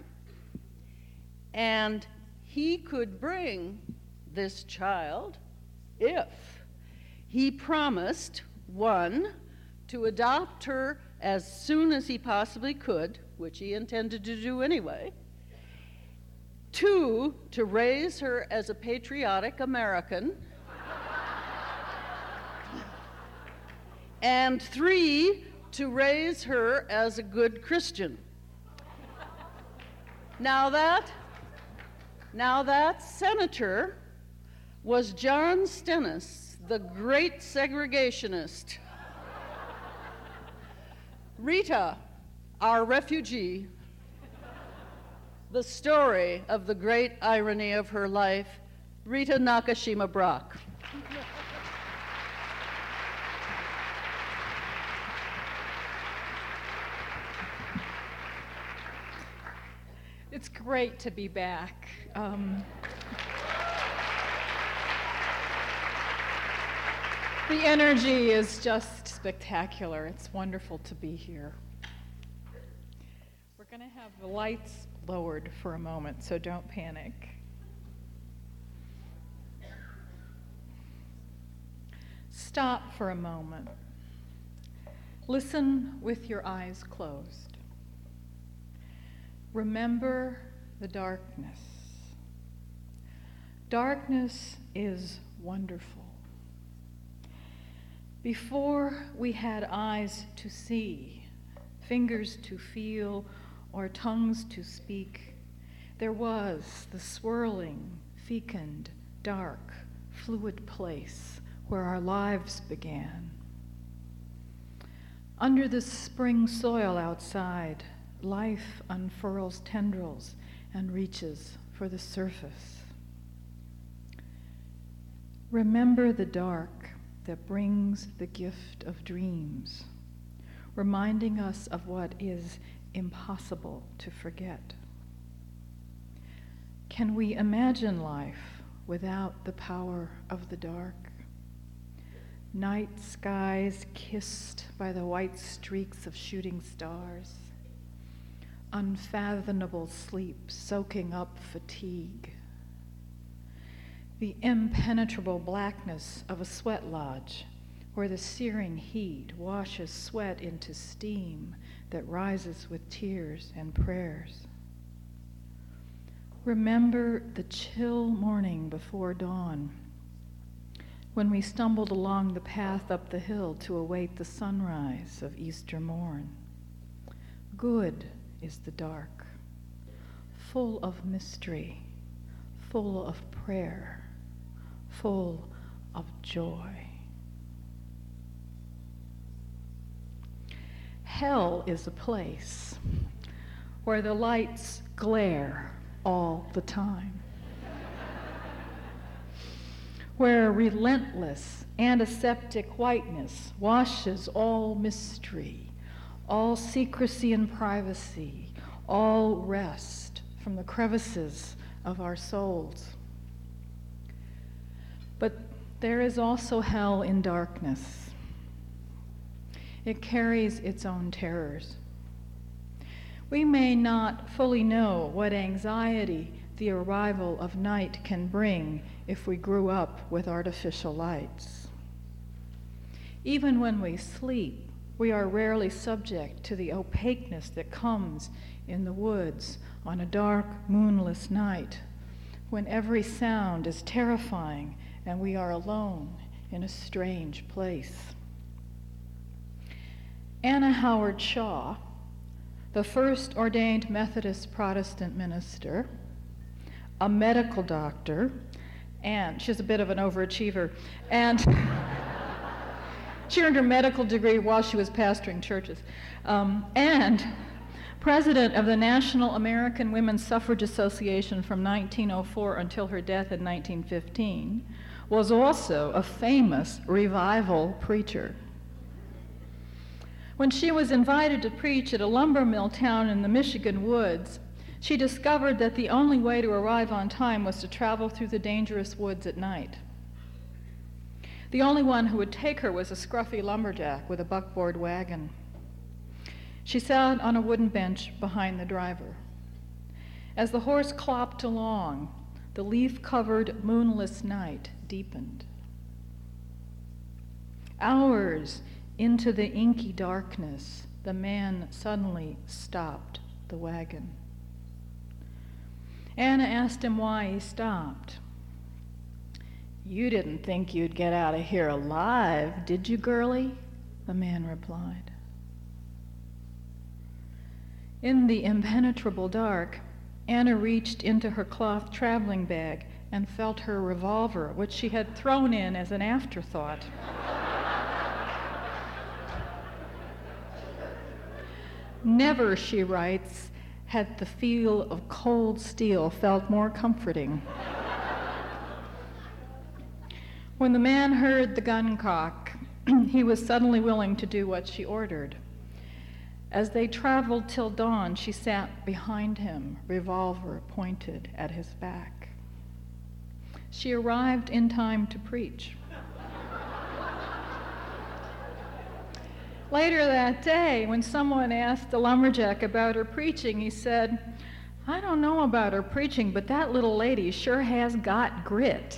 And he could bring this child if he promised, 1, to adopt her as soon as he possibly could, which he intended to do anyway, 2, to raise her as a patriotic American, and 3, to raise her as a good Christian. Now that senator was John Stennis, the great segregationist. Rita, our refugee, the story of the great irony of her life, Rita Nakashima Brock. It's great to be back. The energy is just spectacular. It's wonderful to be here. We're going to have the lights lowered for a moment, so don't panic. Stop for a moment. Listen with your eyes closed. Remember the darkness. Darkness is wonderful. Before we had eyes to see, fingers to feel, or tongues to speak, there was the swirling, fecund, dark, fluid place where our lives began. Under the spring soil outside, life unfurls tendrils and reaches for the surface. Remember the dark that brings the gift of dreams, reminding us of what is impossible to forget. Can we imagine life without the power of the dark? Night skies kissed by the white streaks of shooting stars, unfathomable sleep soaking up fatigue, the impenetrable blackness of a sweat lodge where the searing heat washes sweat into steam that rises with tears and prayers. Remember the chill morning before dawn when we stumbled along the path up the hill to await the sunrise of Easter morn. Good is the dark, full of mystery, full of prayer, full of joy. Hell is a place where the lights glare all the time, where relentless antiseptic whiteness washes all mystery, all secrecy and privacy, all rest from the crevices of our souls. But there is also hell in darkness. It carries its own terrors. We may not fully know what anxiety the arrival of night can bring if we grew up with artificial lights. Even when we sleep, we are rarely subject to the opaqueness that comes in the woods on a dark, moonless night, when every sound is terrifying and we are alone in a strange place. Anna Howard Shaw, the first ordained Methodist Protestant minister, a medical doctor, and she's a bit of an overachiever, and she earned her medical degree while she was pastoring churches, and president of the National American Women's Suffrage Association from 1904 until her death in 1915, was also a famous revival preacher. When she was invited to preach at a lumber mill town in the Michigan woods, she discovered that the only way to arrive on time was to travel through the dangerous woods at night. The only one who would take her was a scruffy lumberjack with a buckboard wagon. She sat on a wooden bench behind the driver. As the horse clopped along, the leaf-covered, moonless night deepened. Hours into the inky darkness, the man suddenly stopped the wagon. Anna asked him why he stopped. "You didn't think you'd get out of here alive, did you, girlie?" the man replied. In the impenetrable dark, Anna reached into her cloth traveling bag and felt her revolver, which she had thrown in as an afterthought. Never, she writes, had the feel of cold steel felt more comforting. When the man heard the gun cock, he was suddenly willing to do what she ordered. As they traveled till dawn, she sat behind him, revolver pointed at his back. She arrived in time to preach. Later that day, when someone asked the lumberjack about her preaching, he said, "I don't know about her preaching, but that little lady sure has got grit."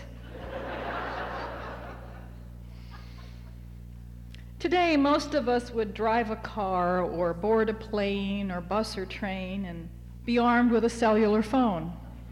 Today, most of us would drive a car or board a plane or bus or train and be armed with a cellular phone.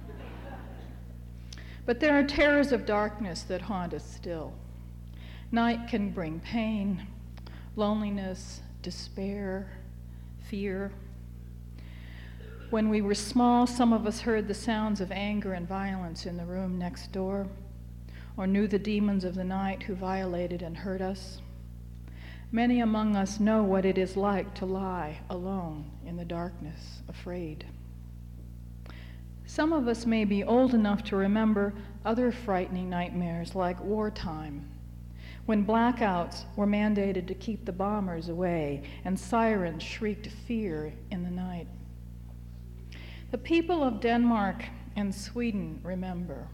But there are terrors of darkness that haunt us still. Night can bring pain, loneliness, despair, fear. When we were small, some of us heard the sounds of anger and violence in the room next door, or knew the demons of the night who violated and hurt us. Many among us know what it is like to lie alone in the darkness, afraid. Some of us may be old enough to remember other frightening nightmares like wartime, when blackouts were mandated to keep the bombers away and sirens shrieked fear in the night. The people of Denmark and Sweden remember.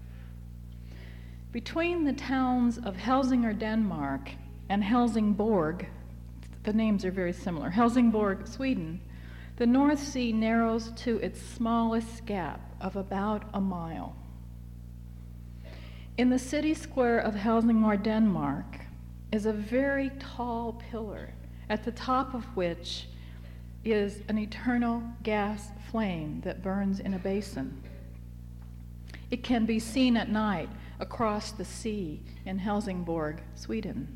Between the towns of Helsingør, Denmark, and Helsingborg, the names are very similar, Helsingborg, Sweden, the North Sea narrows to its smallest gap of about a mile. In the city square of Helsingør, Denmark, is a very tall pillar, at the top of which is an eternal gas flame that burns in a basin. It can be seen at night across the sea in Helsingborg, Sweden.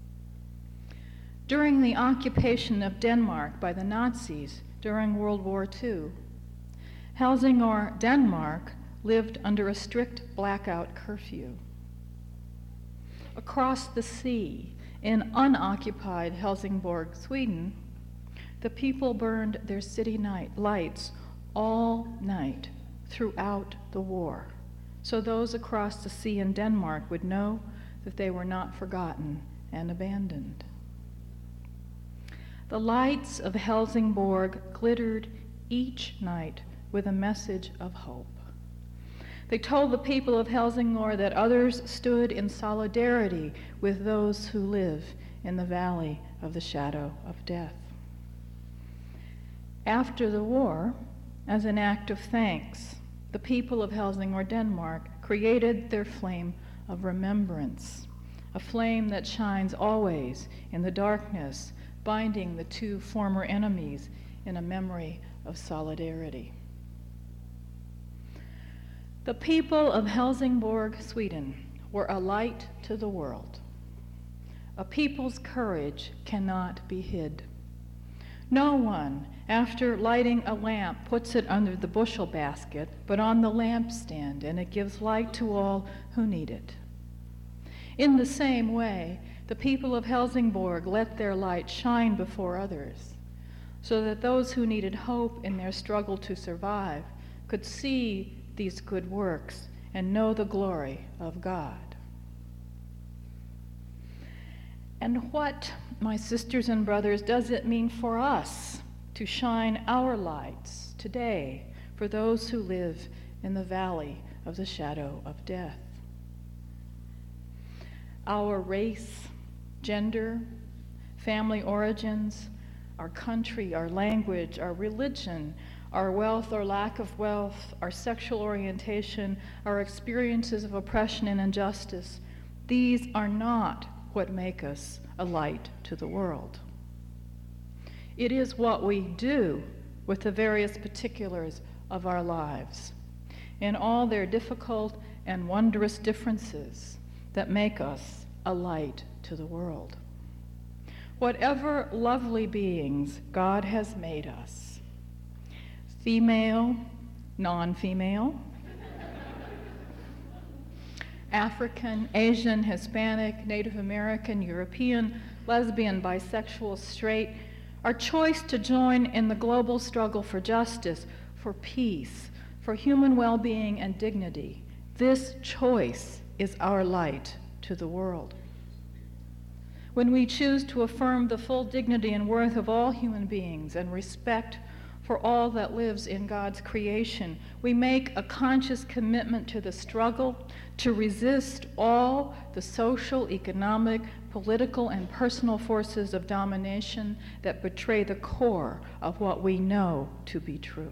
During the occupation of Denmark by the Nazis during World War II, Helsingør, Denmark, lived under a strict blackout curfew. Across the sea, in unoccupied Helsingborg, Sweden, the people burned their city lights all night throughout the war, so those across the sea in Denmark would know that they were not forgotten and abandoned. The lights of Helsingborg glittered each night with a message of hope. They told the people of Helsingør that others stood in solidarity with those who live in the valley of the shadow of death. After the war, as an act of thanks, the people of Helsingør, Denmark, created their flame of remembrance, a flame that shines always in the darkness, binding the two former enemies in a memory of solidarity. The people of Helsingborg, Sweden, were a light to the world. A people's courage cannot be hid. No one, after lighting a lamp, puts it under the bushel basket, but on the lampstand, and it gives light to all who need it. In the same way, the people of Helsingborg let their light shine before others, so that those who needed hope in their struggle to survive could see these good works and know the glory of God. And what, my sisters and brothers, does it mean for us to shine our lights today for those who live in the valley of the shadow of death? Our race, gender, family origins, our country, our language, our religion, our wealth or lack of wealth, our sexual orientation, our experiences of oppression and injustice, these are not what make us a light to the world. It is what we do with the various particulars of our lives, in all their difficult and wondrous differences, that make us a light to the world. Whatever lovely beings God has made us, female, non-female, African, Asian, Hispanic, Native American, European, lesbian, bisexual, straight, our choice to join in the global struggle for justice, for peace, for human well-being and dignity, this choice is our light to the world. When we choose to affirm the full dignity and worth of all human beings and respect for all that lives in God's creation, we make a conscious commitment to the struggle to resist all the social, economic, political, and personal forces of domination that betray the core of what we know to be true.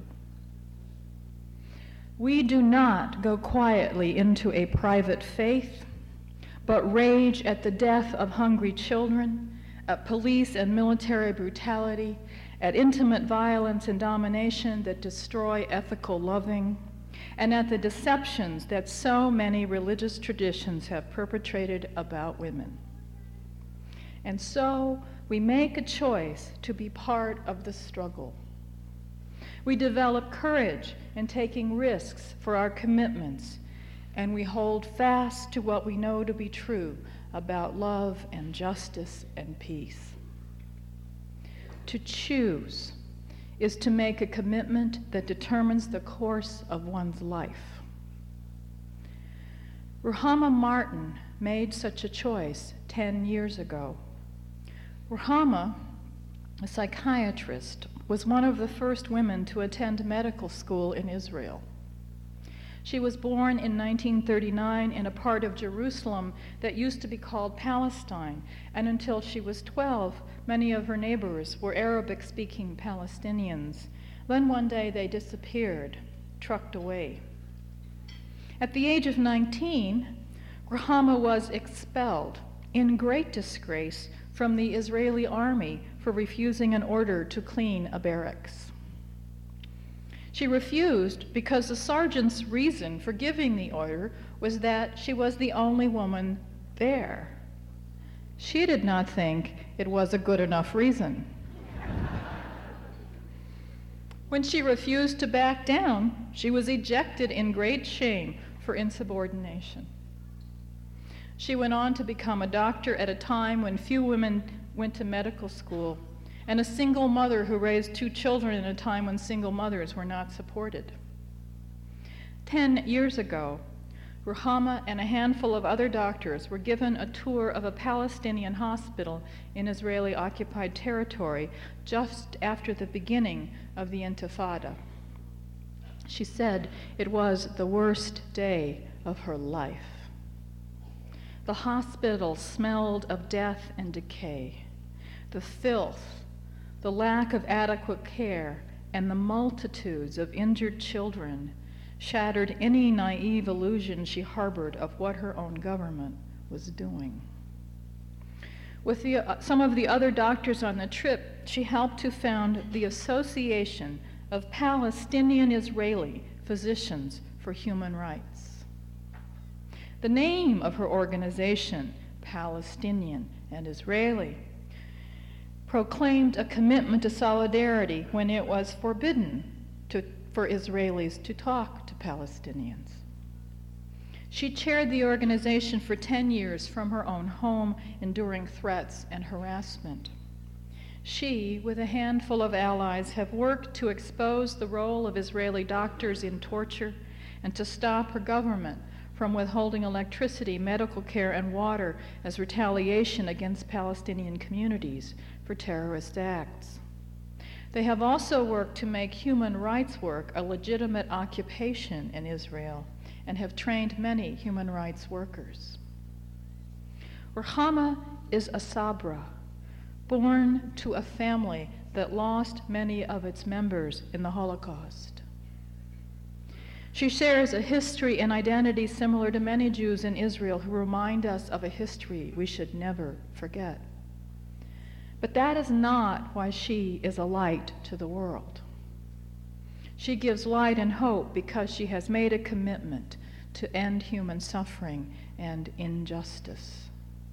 We do not go quietly into a private faith, but rage at the death of hungry children, at police and military brutality, at intimate violence and domination that destroy ethical loving, and at the deceptions that so many religious traditions have perpetrated about women. And so we make a choice to be part of the struggle. We develop courage in taking risks for our commitments, and we hold fast to what we know to be true about love and justice and peace. To choose is to make a commitment that determines the course of one's life. Ruhama Martin made such a choice 10 years ago. Ruhama, a psychiatrist, was one of the first women to attend medical school in Israel. She was born in 1939 in a part of Jerusalem that used to be called Palestine, and until she was 12, many of her neighbors were Arabic-speaking Palestinians. Then one day they disappeared, trucked away. At the age of 19, Ruhama was expelled in great disgrace from the Israeli army for refusing an order to clean a barracks. She refused because the sergeant's reason for giving the order was that she was the only woman there. She did not think it was a good enough reason. When she refused to back down, she was ejected in great shame for insubordination. She went on to become a doctor at a time when few women went to medical school, and a single mother who raised 2 children in a time when single mothers were not supported. 10 years ago, Ruhama and a handful of other doctors were given a tour of a Palestinian hospital in Israeli-occupied territory just after the beginning of the Intifada. She said it was the worst day of her life. The hospital smelled of death and decay. The filth, the lack of adequate care, and the multitudes of injured children shattered any naive illusion she harbored of what her own government was doing. With some of the other doctors on the trip, she helped to found the Association of Palestinian-Israeli Physicians for Human Rights. The name of her organization, Palestinian and Israeli, proclaimed a commitment to solidarity when it was forbidden for Israelis to talk to Palestinians. She chaired the organization for 10 years from her own home, enduring threats and harassment. She, with a handful of allies, have worked to expose the role of Israeli doctors in torture and to stop her government from withholding electricity, medical care, and water as retaliation against Palestinian communities for terrorist acts. They have also worked to make human rights work a legitimate occupation in Israel and have trained many human rights workers. Ruhama is a Sabra, born to a family that lost many of its members in the Holocaust. She shares a history and identity similar to many Jews in Israel who remind us of a history we should never forget. But that is not why she is a light to the world. She gives light and hope because she has made a commitment to end human suffering and injustice.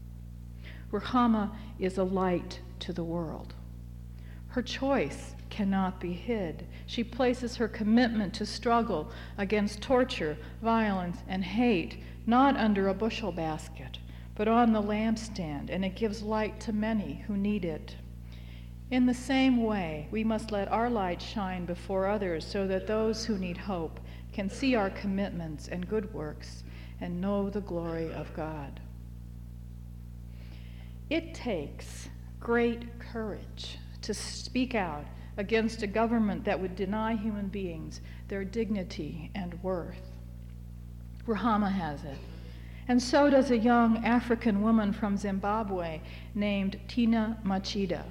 Ruhama is a light to the world. Her choice cannot be hid. She places her commitment to struggle against torture, violence, and hate not under a bushel basket, but on the lampstand, and it gives light to many who need it. In the same way, we must let our light shine before others so that those who need hope can see our commitments and good works and know the glory of God. It takes great courage to speak out against a government that would deny human beings their dignity and worth. Ruhama has it. And so does a young African woman from Zimbabwe named Tina Machida.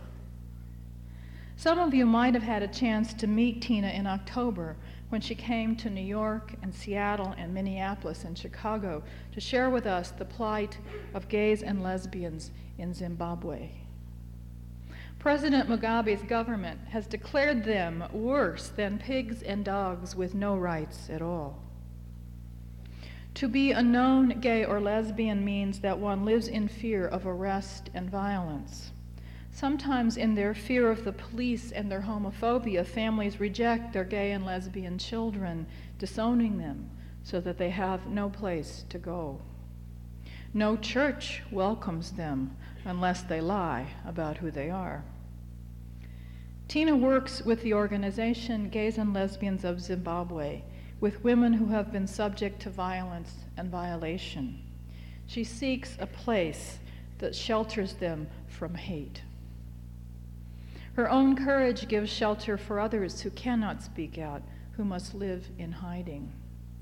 Some of you might have had a chance to meet Tina in October when she came to New York and Seattle and Minneapolis and Chicago to share with us the plight of gays and lesbians in Zimbabwe. President Mugabe's government has declared them worse than pigs and dogs with no rights at all. To be a known gay or lesbian means that one lives in fear of arrest and violence. Sometimes in their fear of the police and their homophobia, families reject their gay and lesbian children, disowning them so that they have no place to go. No church welcomes them unless they lie about who they are. Tina works with the organization Gays and Lesbians of Zimbabwe, with women who have been subject to violence and violation. She seeks a place that shelters them from hate. Her own courage gives shelter for others who cannot speak out, who must live in hiding.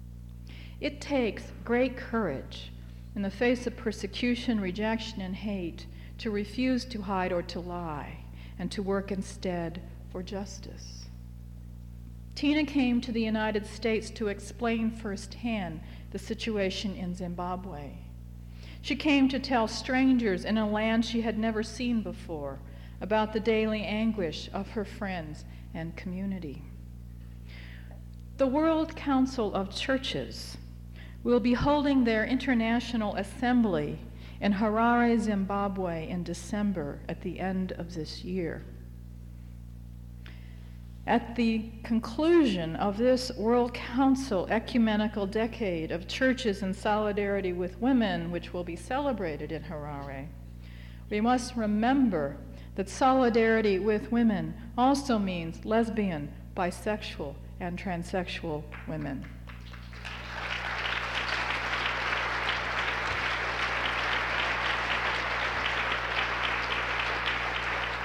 It takes great courage in the face of persecution, rejection, and hate to refuse to hide or to lie, and to work instead for justice. Tina came to the United States to explain firsthand the situation in Zimbabwe. She came to tell strangers in a land she had never seen before about the daily anguish of her friends and community. The World Council of Churches will be holding their international assembly in Harare, Zimbabwe in December at the end of this year. At the conclusion of this World Council Ecumenical Decade of Churches in Solidarity with Women, which will be celebrated in Harare, we must remember that solidarity with women also means lesbian, bisexual, and transsexual women.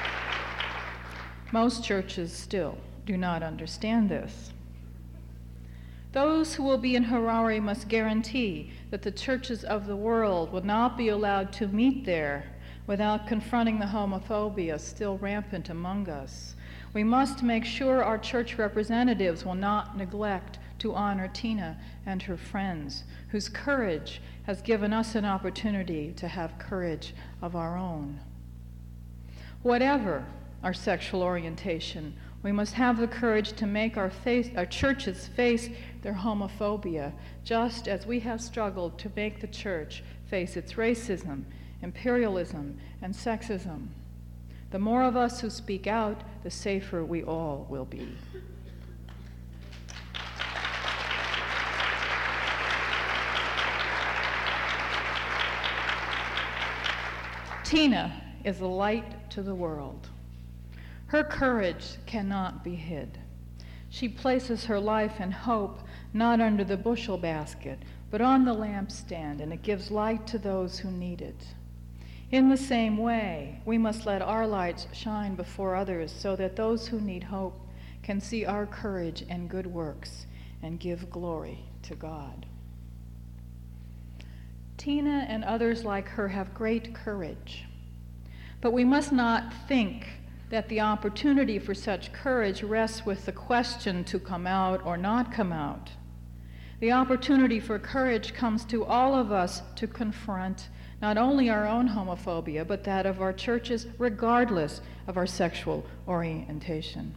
Most churches still do not understand this. Those who will be in Harare must guarantee that the churches of the world will not be allowed to meet there without confronting the homophobia still rampant among us. We must make sure our church representatives will not neglect to honor Tina and her friends, whose courage has given us an opportunity to have courage of our own. Whatever our sexual orientation, we must have the courage to make our churches face their homophobia, just as we have struggled to make the church face its racism, imperialism, and sexism. The more of us who speak out, the safer we all will be. Tina is a light to the world. Her courage cannot be hid. She places her life and hope not under the bushel basket, but on the lampstand, and it gives light to those who need it. In the same way, we must let our lights shine before others so that those who need hope can see our courage and good works and give glory to God. Tina and others like her have great courage, but we must not think that the opportunity for such courage rests with the question to come out or not come out. The opportunity for courage comes to all of us to confront not only our own homophobia, but that of our churches, regardless of our sexual orientation.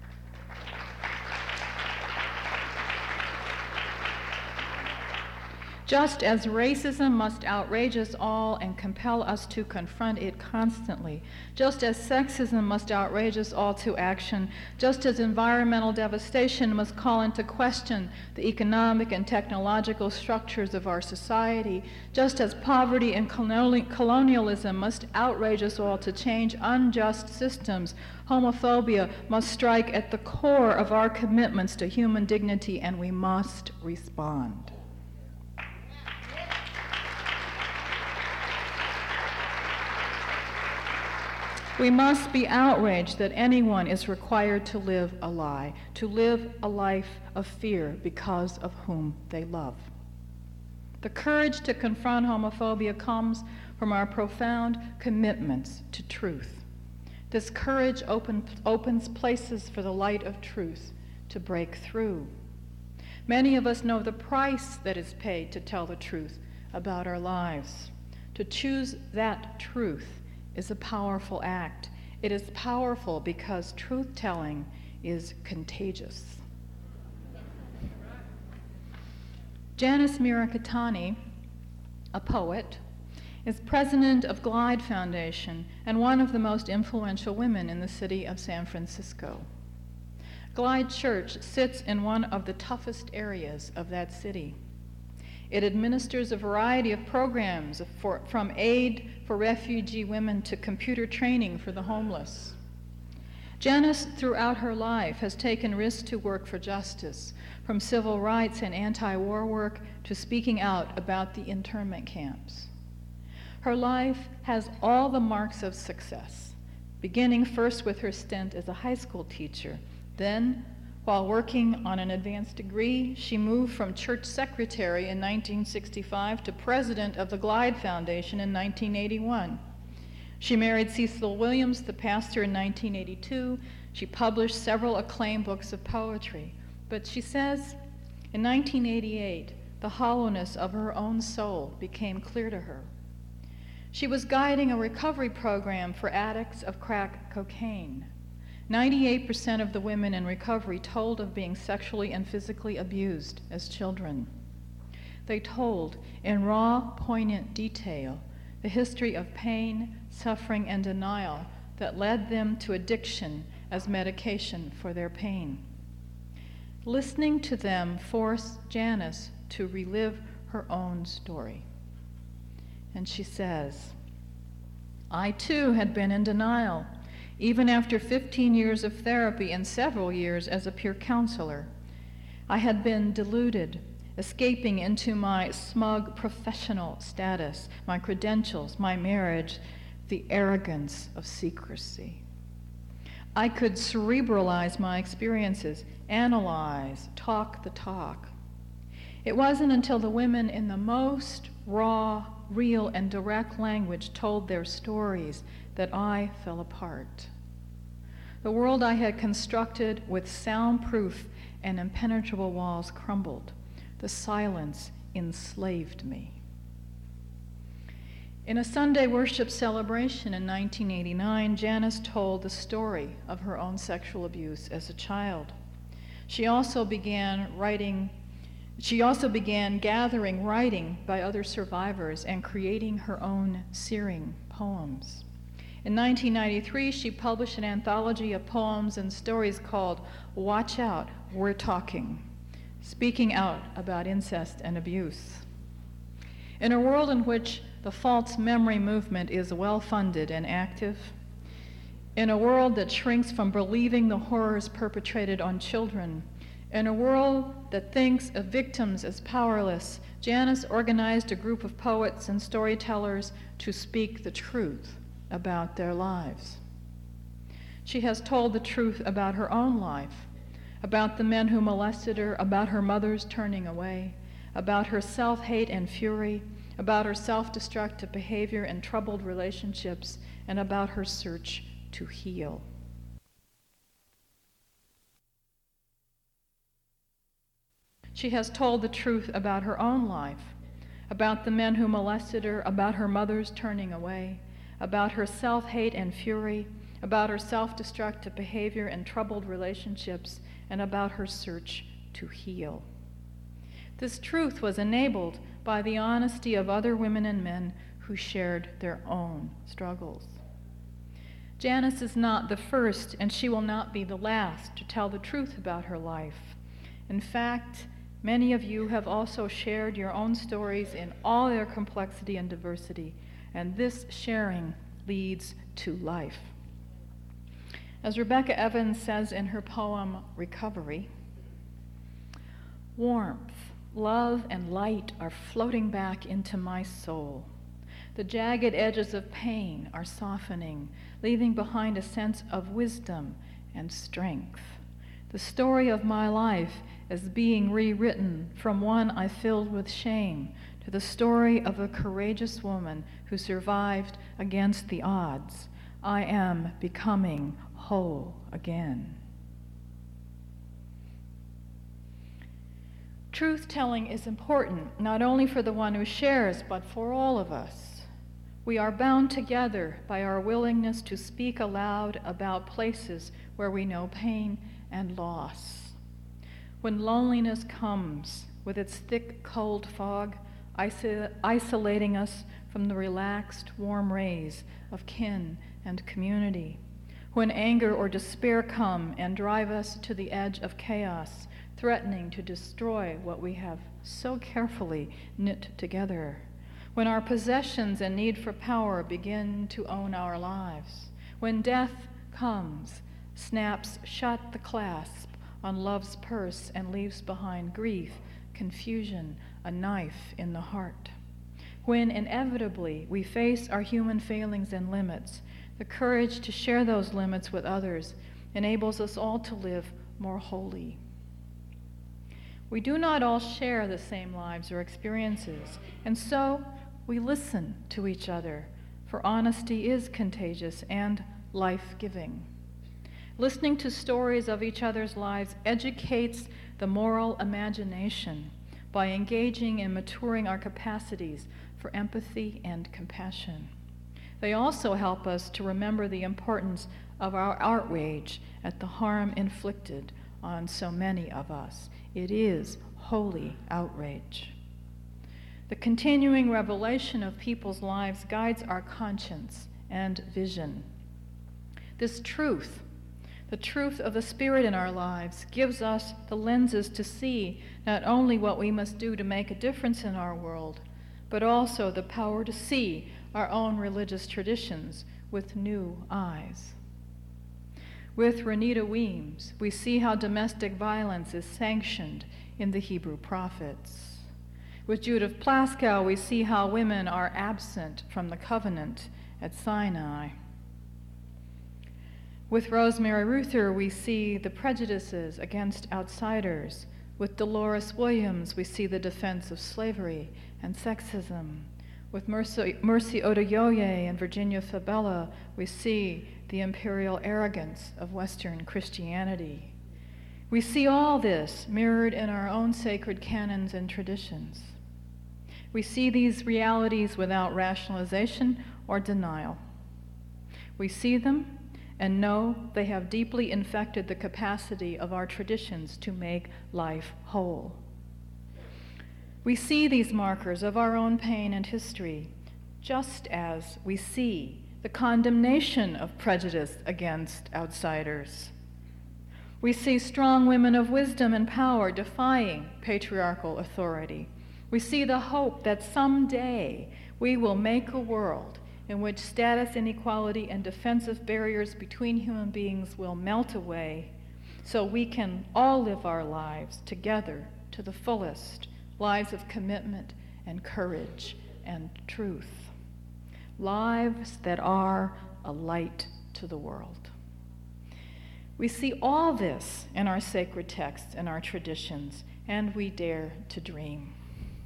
Just as racism must outrage us all and compel us to confront it constantly, just as sexism must outrage us all to action, just as environmental devastation must call into question the economic and technological structures of our society, just as poverty and colonialism must outrage us all to change unjust systems, homophobia must strike at the core of our commitments to human dignity, and we must respond. We must be outraged that anyone is required to live a lie, to live a life of fear because of whom they love. The courage to confront homophobia comes from our profound commitments to truth. This courage opens places for the light of truth to break through. Many of us know the price that is paid to tell the truth about our lives. To choose that truth is a powerful act. It is powerful because truth-telling is contagious. Janice Mirakatani, a poet, is president of Glide Foundation and one of the most influential women in the city of San Francisco. Glide Church sits in one of the toughest areas of that city. It administers a variety of programs from aid for refugee women to computer training for the homeless. Janice, throughout her life, has taken risks to work for justice, from civil rights and anti-war work to speaking out about the internment camps. Her life has all the marks of success, beginning first with her stint as a high school teacher. Then, while working on an advanced degree, she moved from church secretary in 1965 to president of the Glide Foundation in 1981. She married Cecil Williams, the pastor, in 1982. She published several acclaimed books of poetry. But she says, in 1988, the hollowness of her own soul became clear to her. She was guiding a recovery program for addicts of crack cocaine. 98% of the women in recovery told of being sexually and physically abused as children. They told, in raw, poignant detail, the history of pain, suffering, and denial that led them to addiction as medication for their pain. Listening to them forced Janice to relive her own story. And she says, I too had been in denial, even after 15 years of therapy and several years as a peer counselor. I had been deluded, escaping into my smug professional status, my credentials, my marriage, the arrogance of secrecy. I could cerebralize my experiences, analyze, talk the talk. It wasn't until the women in the most raw, real, and direct language told their stories that I fell apart. The world I had constructed with soundproof and impenetrable walls crumbled. The silence enslaved me. In a Sunday worship celebration in 1989, Janice told the story of her own sexual abuse as a child. She also began gathering writing by other survivors and creating her own searing poems. In 1993, she published an anthology of poems and stories called Watch Out, We're Talking, speaking out about incest and abuse. In a world in which the false memory movement is well-funded and active, in a world that shrinks from believing the horrors perpetrated on children, in a world that thinks of victims as powerless, Janice organized a group of poets and storytellers to speak the truth about their lives. She has told the truth about her own life, about the men who molested her, about her mother's turning away, about her self-hate and fury, about her self-destructive behavior and troubled relationships, and about her search to heal. She has told the truth about her own life, about the men who molested her, about her mother's turning away, about her self-hate and fury, about her self-destructive behavior and troubled relationships, and about her search to heal. This truth was enabled by the honesty of other women and men who shared their own struggles. Janice is not the first, and she will not be the last, to tell the truth about her life. In fact, many of you have also shared your own stories in all their complexity and diversity, and this sharing leads to life. As Rebecca Evans says in her poem, Recovery, warmth, love, and light are floating back into my soul. The jagged edges of pain are softening, leaving behind a sense of wisdom and strength. The story of my life is being rewritten from one I filled with shame to the story of a courageous woman who survived against the odds. I am becoming whole again. Truth-telling is important, not only for the one who shares, but for all of us. We are bound together by our willingness to speak aloud about places where we know pain and loss. When loneliness comes with its thick, cold fog, isolating us from the relaxed, warm rays of kin and community. When anger or despair come and drive us to the edge of chaos, threatening to destroy what we have so carefully knit together. When our possessions and need for power begin to own our lives. When death comes, snaps shut the clasp on love's purse and leaves behind grief, confusion, a knife in the heart. When inevitably we face our human failings and limits, the courage to share those limits with others enables us all to live more wholly. We do not all share the same lives or experiences, and so we listen to each other, for honesty is contagious and life-giving. Listening to stories of each other's lives educates the moral imagination by engaging and maturing our capacities for empathy and compassion. They also help us to remember the importance of our outrage at the harm inflicted on so many of us. It is holy outrage. The continuing revelation of people's lives guides our conscience and vision. This truth, the truth of the Spirit in our lives, gives us the lenses to see not only what we must do to make a difference in our world, but also the power to see our own religious traditions with new eyes. With Renita Weems, we see how domestic violence is sanctioned in the Hebrew prophets. With Judith Plaskow, we see how women are absent from the covenant at Sinai. With Rosemary Ruther, we see the prejudices against outsiders With Dolores Williams, we see the defense of slavery and sexism. With Mercy Oduyoye and Virginia Fabella, we see the imperial arrogance of Western Christianity. We see all this mirrored in our own sacred canons and traditions. We see these realities without rationalization or denial. We see them and know they have deeply infected the capacity of our traditions to make life whole. We see these markers of our own pain and history, just as we see the condemnation of prejudice against outsiders. We see strong women of wisdom and power defying patriarchal authority. We see the hope that someday we will make a world in which status inequality and defensive barriers between human beings will melt away so we can all live our lives together to the fullest, lives of commitment and courage and truth. Lives that are a light to the world. We see all this in our sacred texts and our traditions, and we dare to dream.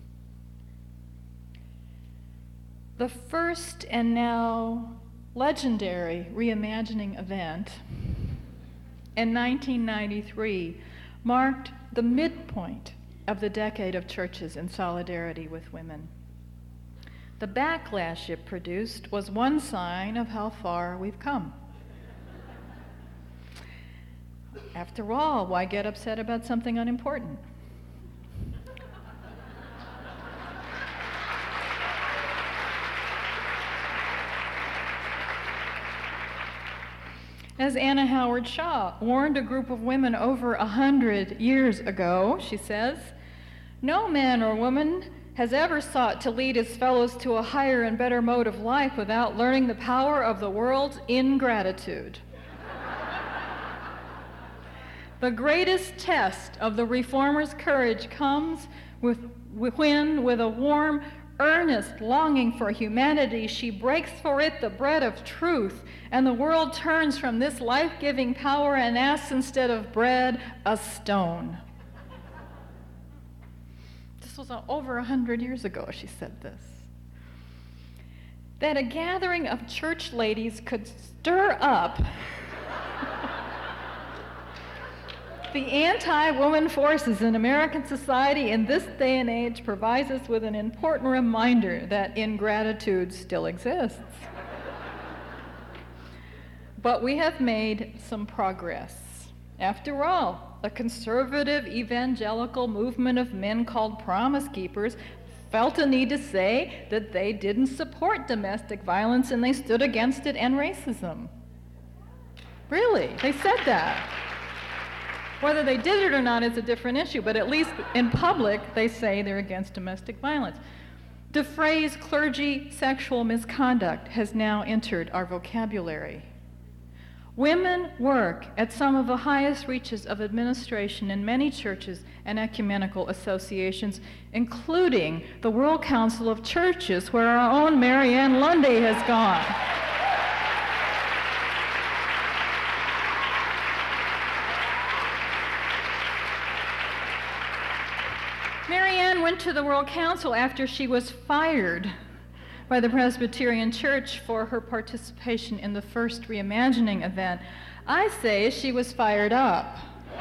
The first and now legendary reimagining event in 1993 marked the midpoint of the decade of churches in solidarity with women. The backlash it produced was one sign of how far we've come. After all, why get upset about something unimportant? As Anna Howard Shaw warned a group of women over 100 years ago, she says, "No man or woman has ever sought to lead his fellows to a higher and better mode of life without learning the power of the world's ingratitude." The greatest test of the reformer's courage comes when, with a warm, earnest longing for humanity, she breaks for it the bread of truth, and the world turns from this life-giving power and asks instead of bread, a stone. This was over 100 years ago she said this. That a gathering of church ladies could stir up the anti-woman forces in American society in this day and age provides us with an important reminder that ingratitude still exists. But we have made some progress. After all, a conservative evangelical movement of men called Promise Keepers felt a need to say that they didn't support domestic violence and they stood against it and racism. Really, they said that. Whether they did it or not is a different issue, but at least in public, they say they're against domestic violence. The phrase clergy sexual misconduct has now entered our vocabulary. Women work at some of the highest reaches of administration in many churches and ecumenical associations, including the World Council of Churches, where our own Marianne Lundy has gone. Marianne went to the World Council after she was fired by the Presbyterian Church for her participation in the first reimagining event. I say she was fired up.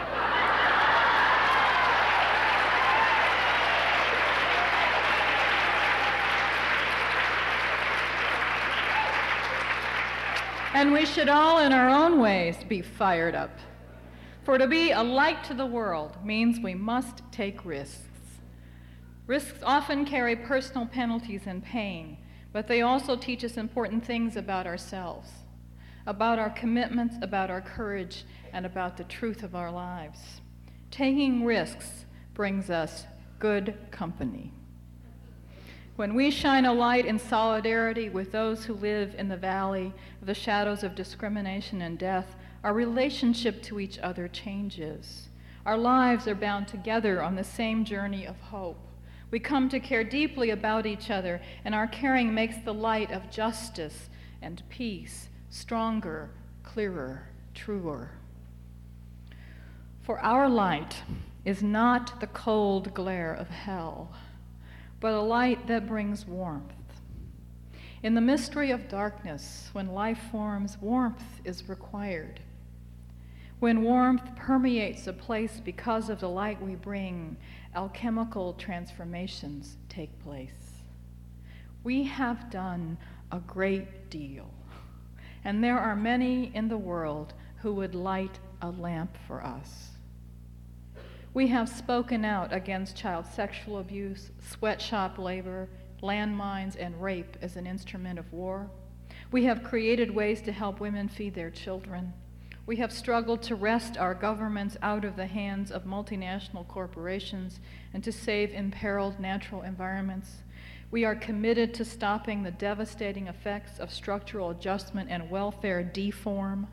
And we should all, in our own ways, be fired up. For to be a light to the world means we must take risks. Risks often carry personal penalties and pain, but they also teach us important things about ourselves, about our commitments, about our courage, and about the truth of our lives. Taking risks brings us good company. When we shine a light in solidarity with those who live in the valley of the shadows of discrimination and death, our relationship to each other changes. Our lives are bound together on the same journey of hope. We come to care deeply about each other, and our caring makes the light of justice and peace stronger, clearer, truer. For our light is not the cold glare of hell, but a light that brings warmth. In the mystery of darkness, when life forms, warmth is required. When warmth permeates a place because of the light we bring, alchemical transformations take place. We have done a great deal, and there are many in the world who would light a lamp for us. We have spoken out against child sexual abuse, sweatshop labor, landmines, and rape as an instrument of war. We have created ways to help women feed their children. We have struggled to wrest our governments out of the hands of multinational corporations and to save imperiled natural environments. We are committed to stopping the devastating effects of structural adjustment and welfare deform.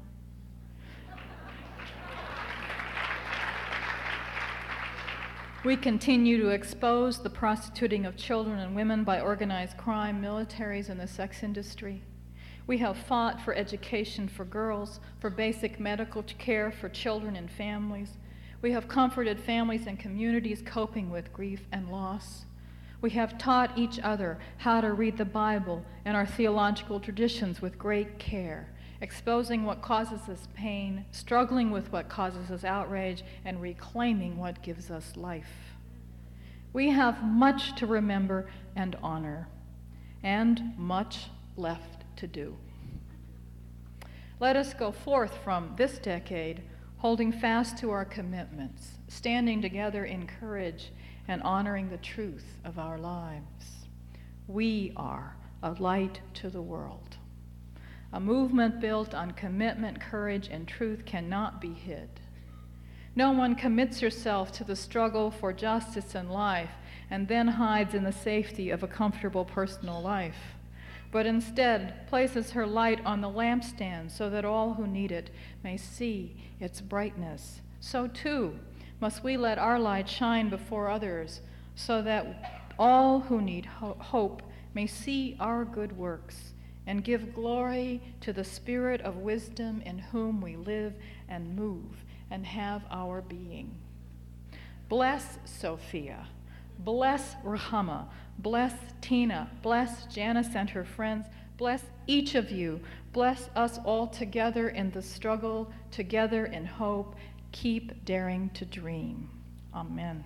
We continue to expose the prostituting of children and women by organized crime, militaries, and the sex industry. We have fought for education for girls, for basic medical care for children and families. We have comforted families and communities coping with grief and loss. We have taught each other how to read the Bible and our theological traditions with great care, exposing what causes us pain, struggling with what causes us outrage, and reclaiming what gives us life. We have much to remember and honor, and much left to do. Let us go forth from this decade holding fast to our commitments, standing together in courage and honoring the truth of our lives. We are a light to the world. A movement built on commitment, courage, and truth cannot be hid. No one commits herself to the struggle for justice in life and then hides in the safety of a comfortable personal life, but instead places her light on the lampstand so that all who need it may see its brightness. So too must we let our light shine before others so that all who need hope may see our good works and give glory to the Spirit of wisdom in whom we live and move and have our being. Bless Sophia, bless Rahama, bless Tina, bless Janice and her friends, bless each of you, bless us all together in the struggle, together in hope. Keep daring to dream. Amen.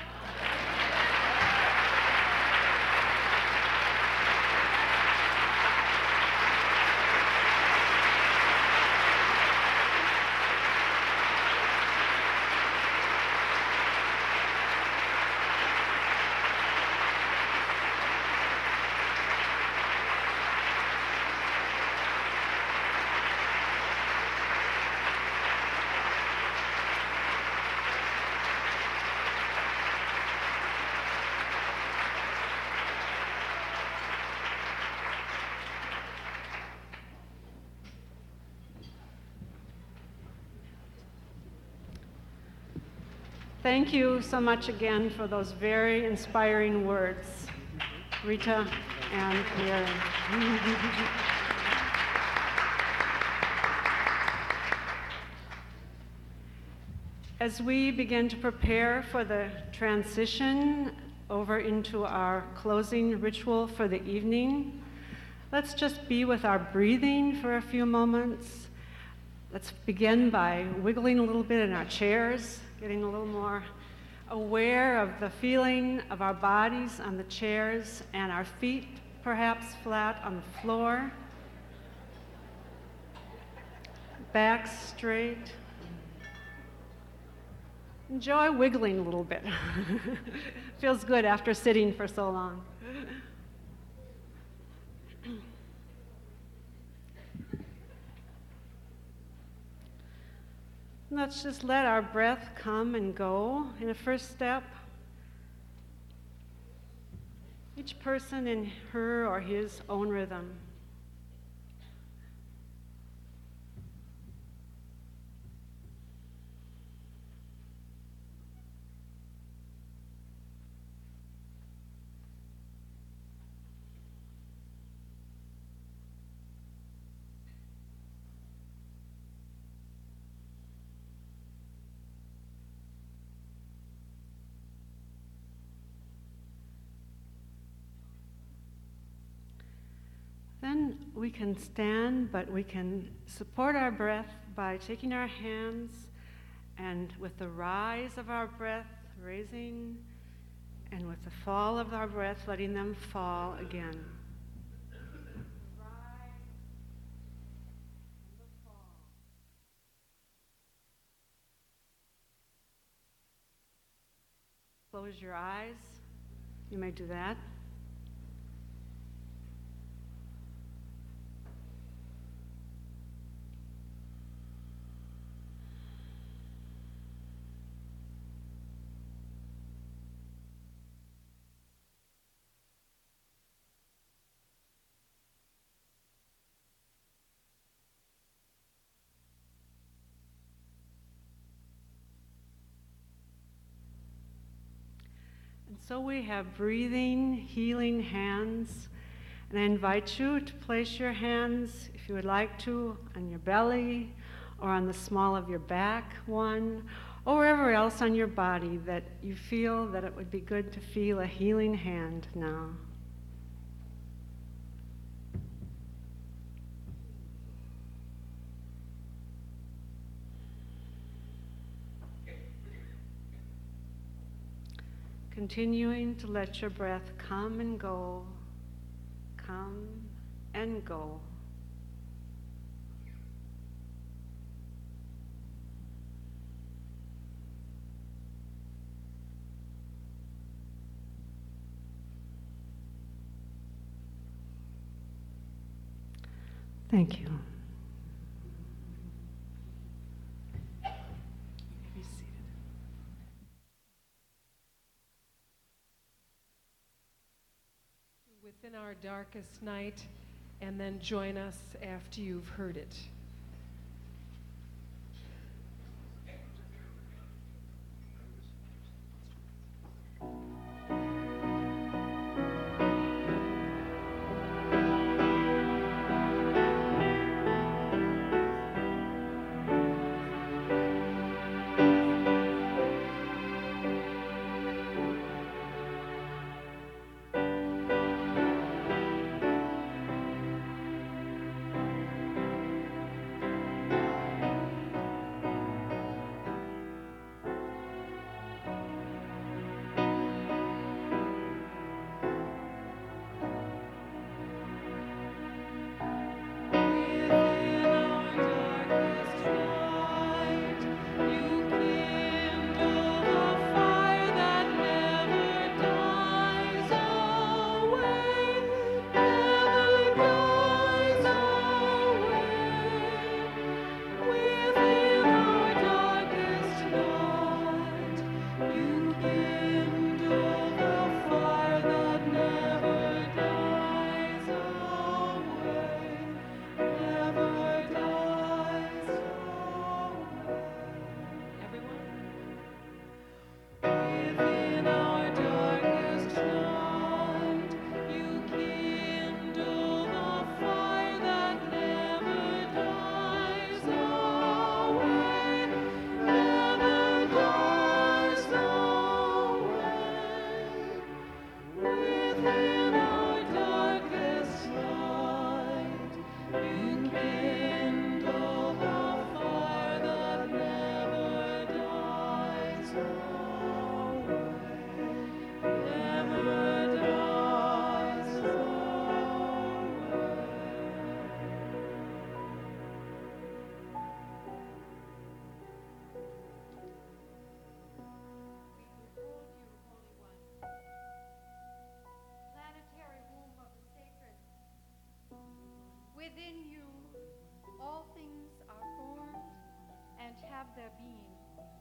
Thank you so much again for those very inspiring words, Rita and Mary. As we begin to prepare for the transition over into our closing ritual for the evening, let's just be with our breathing for a few moments. Let's begin by wiggling a little bit in our chairs, getting a little more aware of the feeling of our bodies on the chairs and our feet perhaps flat on the floor. Back straight. Enjoy wiggling a little bit. Feels good after sitting for so long. Let's just let our breath come and go in a first step. Each person in her or his own rhythm. then we can stand, but we can support our breath by taking our hands and with the rise of our breath, raising, and with the fall of our breath, letting them fall again. Close your eyes. You may do that. And so we have breathing, healing hands. And I invite you to place your hands, if you would like to, on your belly or on the small of your back, one, or wherever else on your body that you feel that it would be good to feel a healing hand now. Continuing to let your breath come and go, come and go. Thank you. Be seated. Within Our Darkest Night, and then join us after you've heard it. Within you, all things are formed and have their being.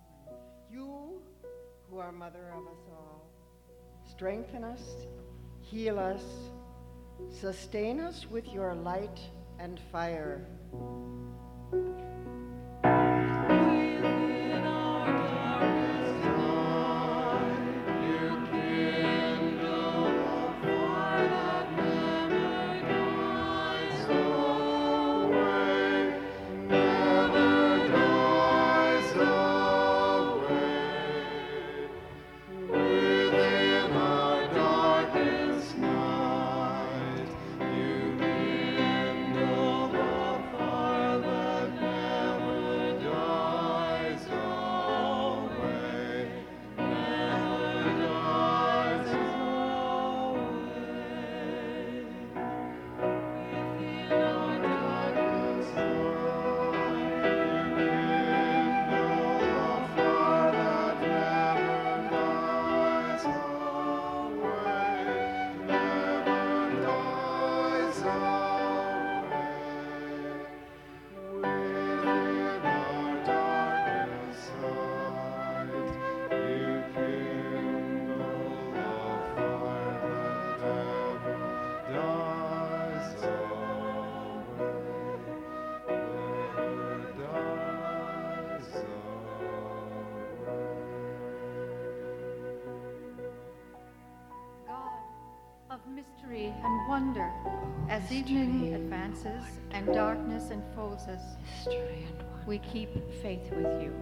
You, who are mother of us all, strengthen us, heal us, sustain us with your light and fire. Within our darkest night, you hear mystery and wonder as evening advances and darkness enfolds us. We keep faith with you.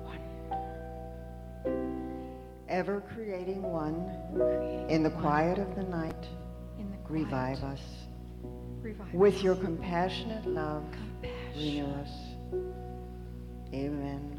Ever creating one, in the quiet of the night, revive us. With your compassionate love, renew us. Amen.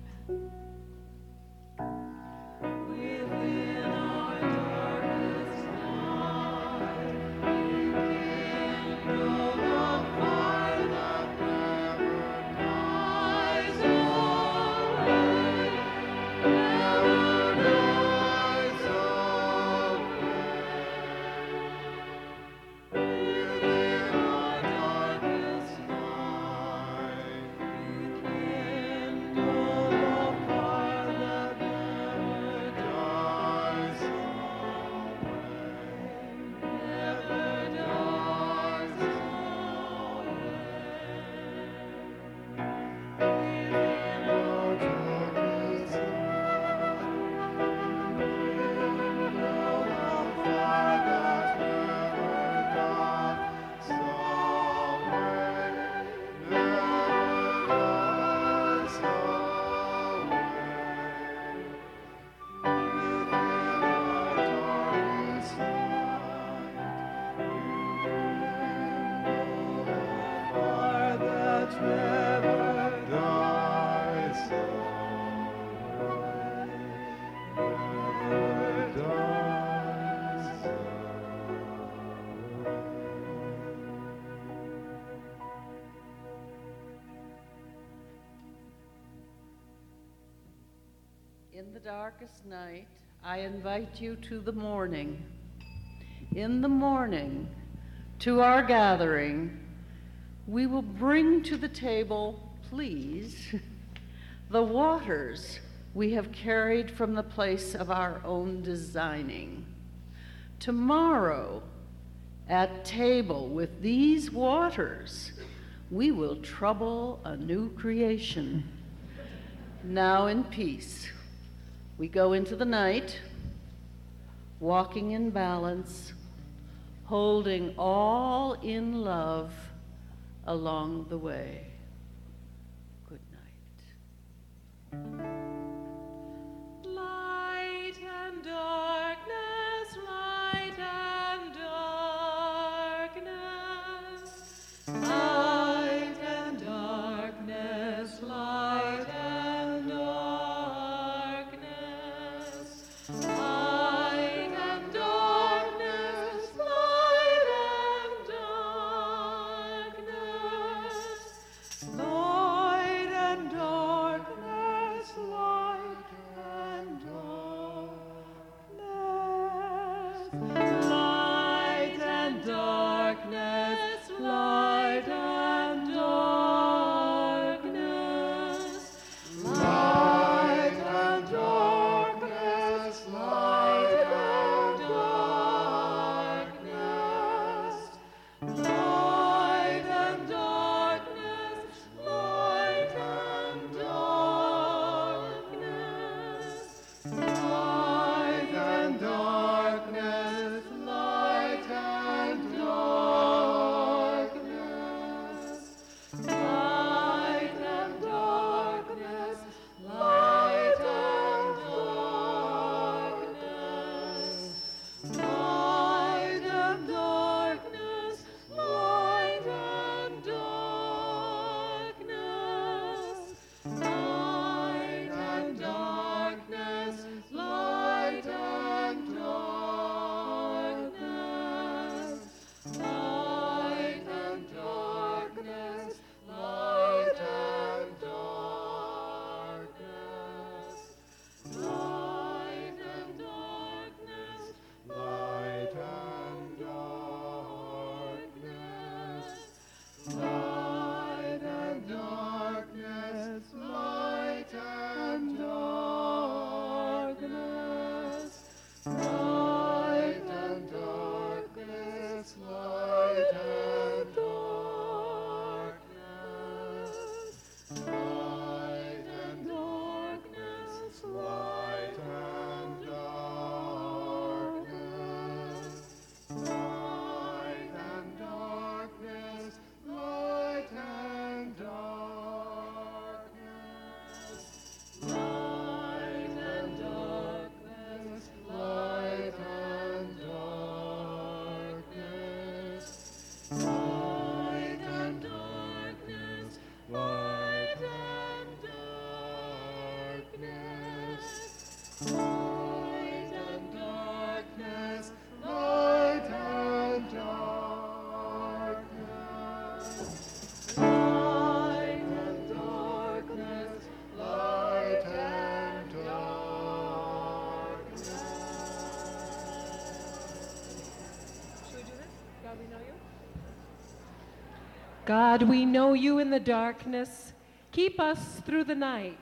In the darkest night, I invite you to the morning. In the morning, to our gathering, we will bring to the table, please, the waters we have carried from the place of our own designing. Tomorrow, at table with these waters, we will trouble a new creation. Now in peace, we go into the night, walking in balance, holding all in love along the way. Good night. Light and darkness, light and darkness. Light and darkness, light and darkness. Light and darkness, light and darkness. Light and darkness, light and darkness. Light and darkness, light and darkness. Light and darkness, light and darkness. Light and darkness, light and darkness. Light and darkness, light and darkness. Light and darkness, light and darkness. Light and darkness, light and darkness. Light and darkness, light and darkness. Light and darkness, light and darkness. Light and darkness, light and darkness. Light and darkness, light God, we know you in the darkness. Keep us through the night.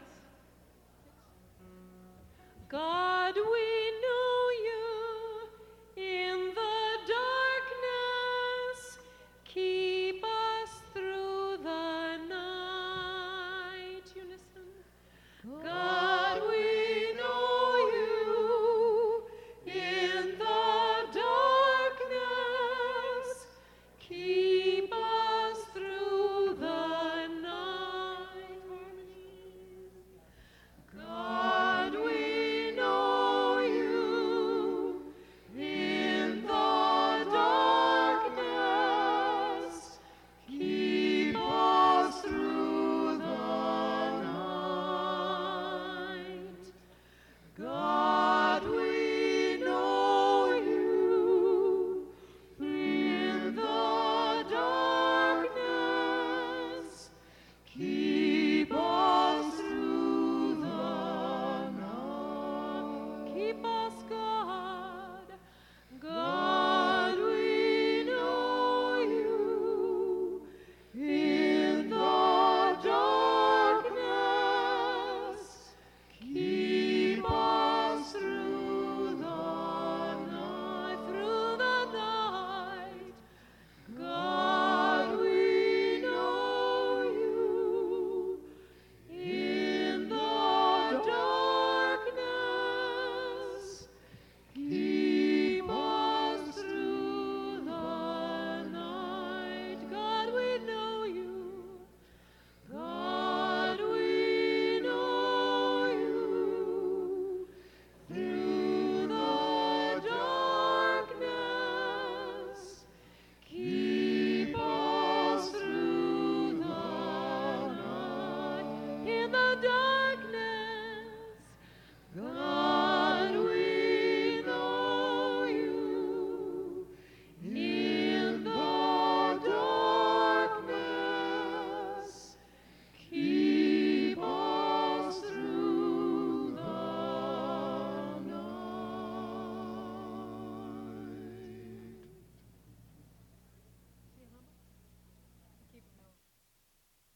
God, we know you in the darkness. Keep us through the night. Unison. God, we know you in the darkness. Keep us through the night. God, we know you in the darkness. Keep us through the night. God, we know you in the darkness. Keep us through the night. Keep us, God. God, we know you in the darkness. Keep us through the night, through the night. God, we know you in the darkness. Keep us through the night. God, we know you. God, we know you through the darkness. Keep us through the night. In the darkness.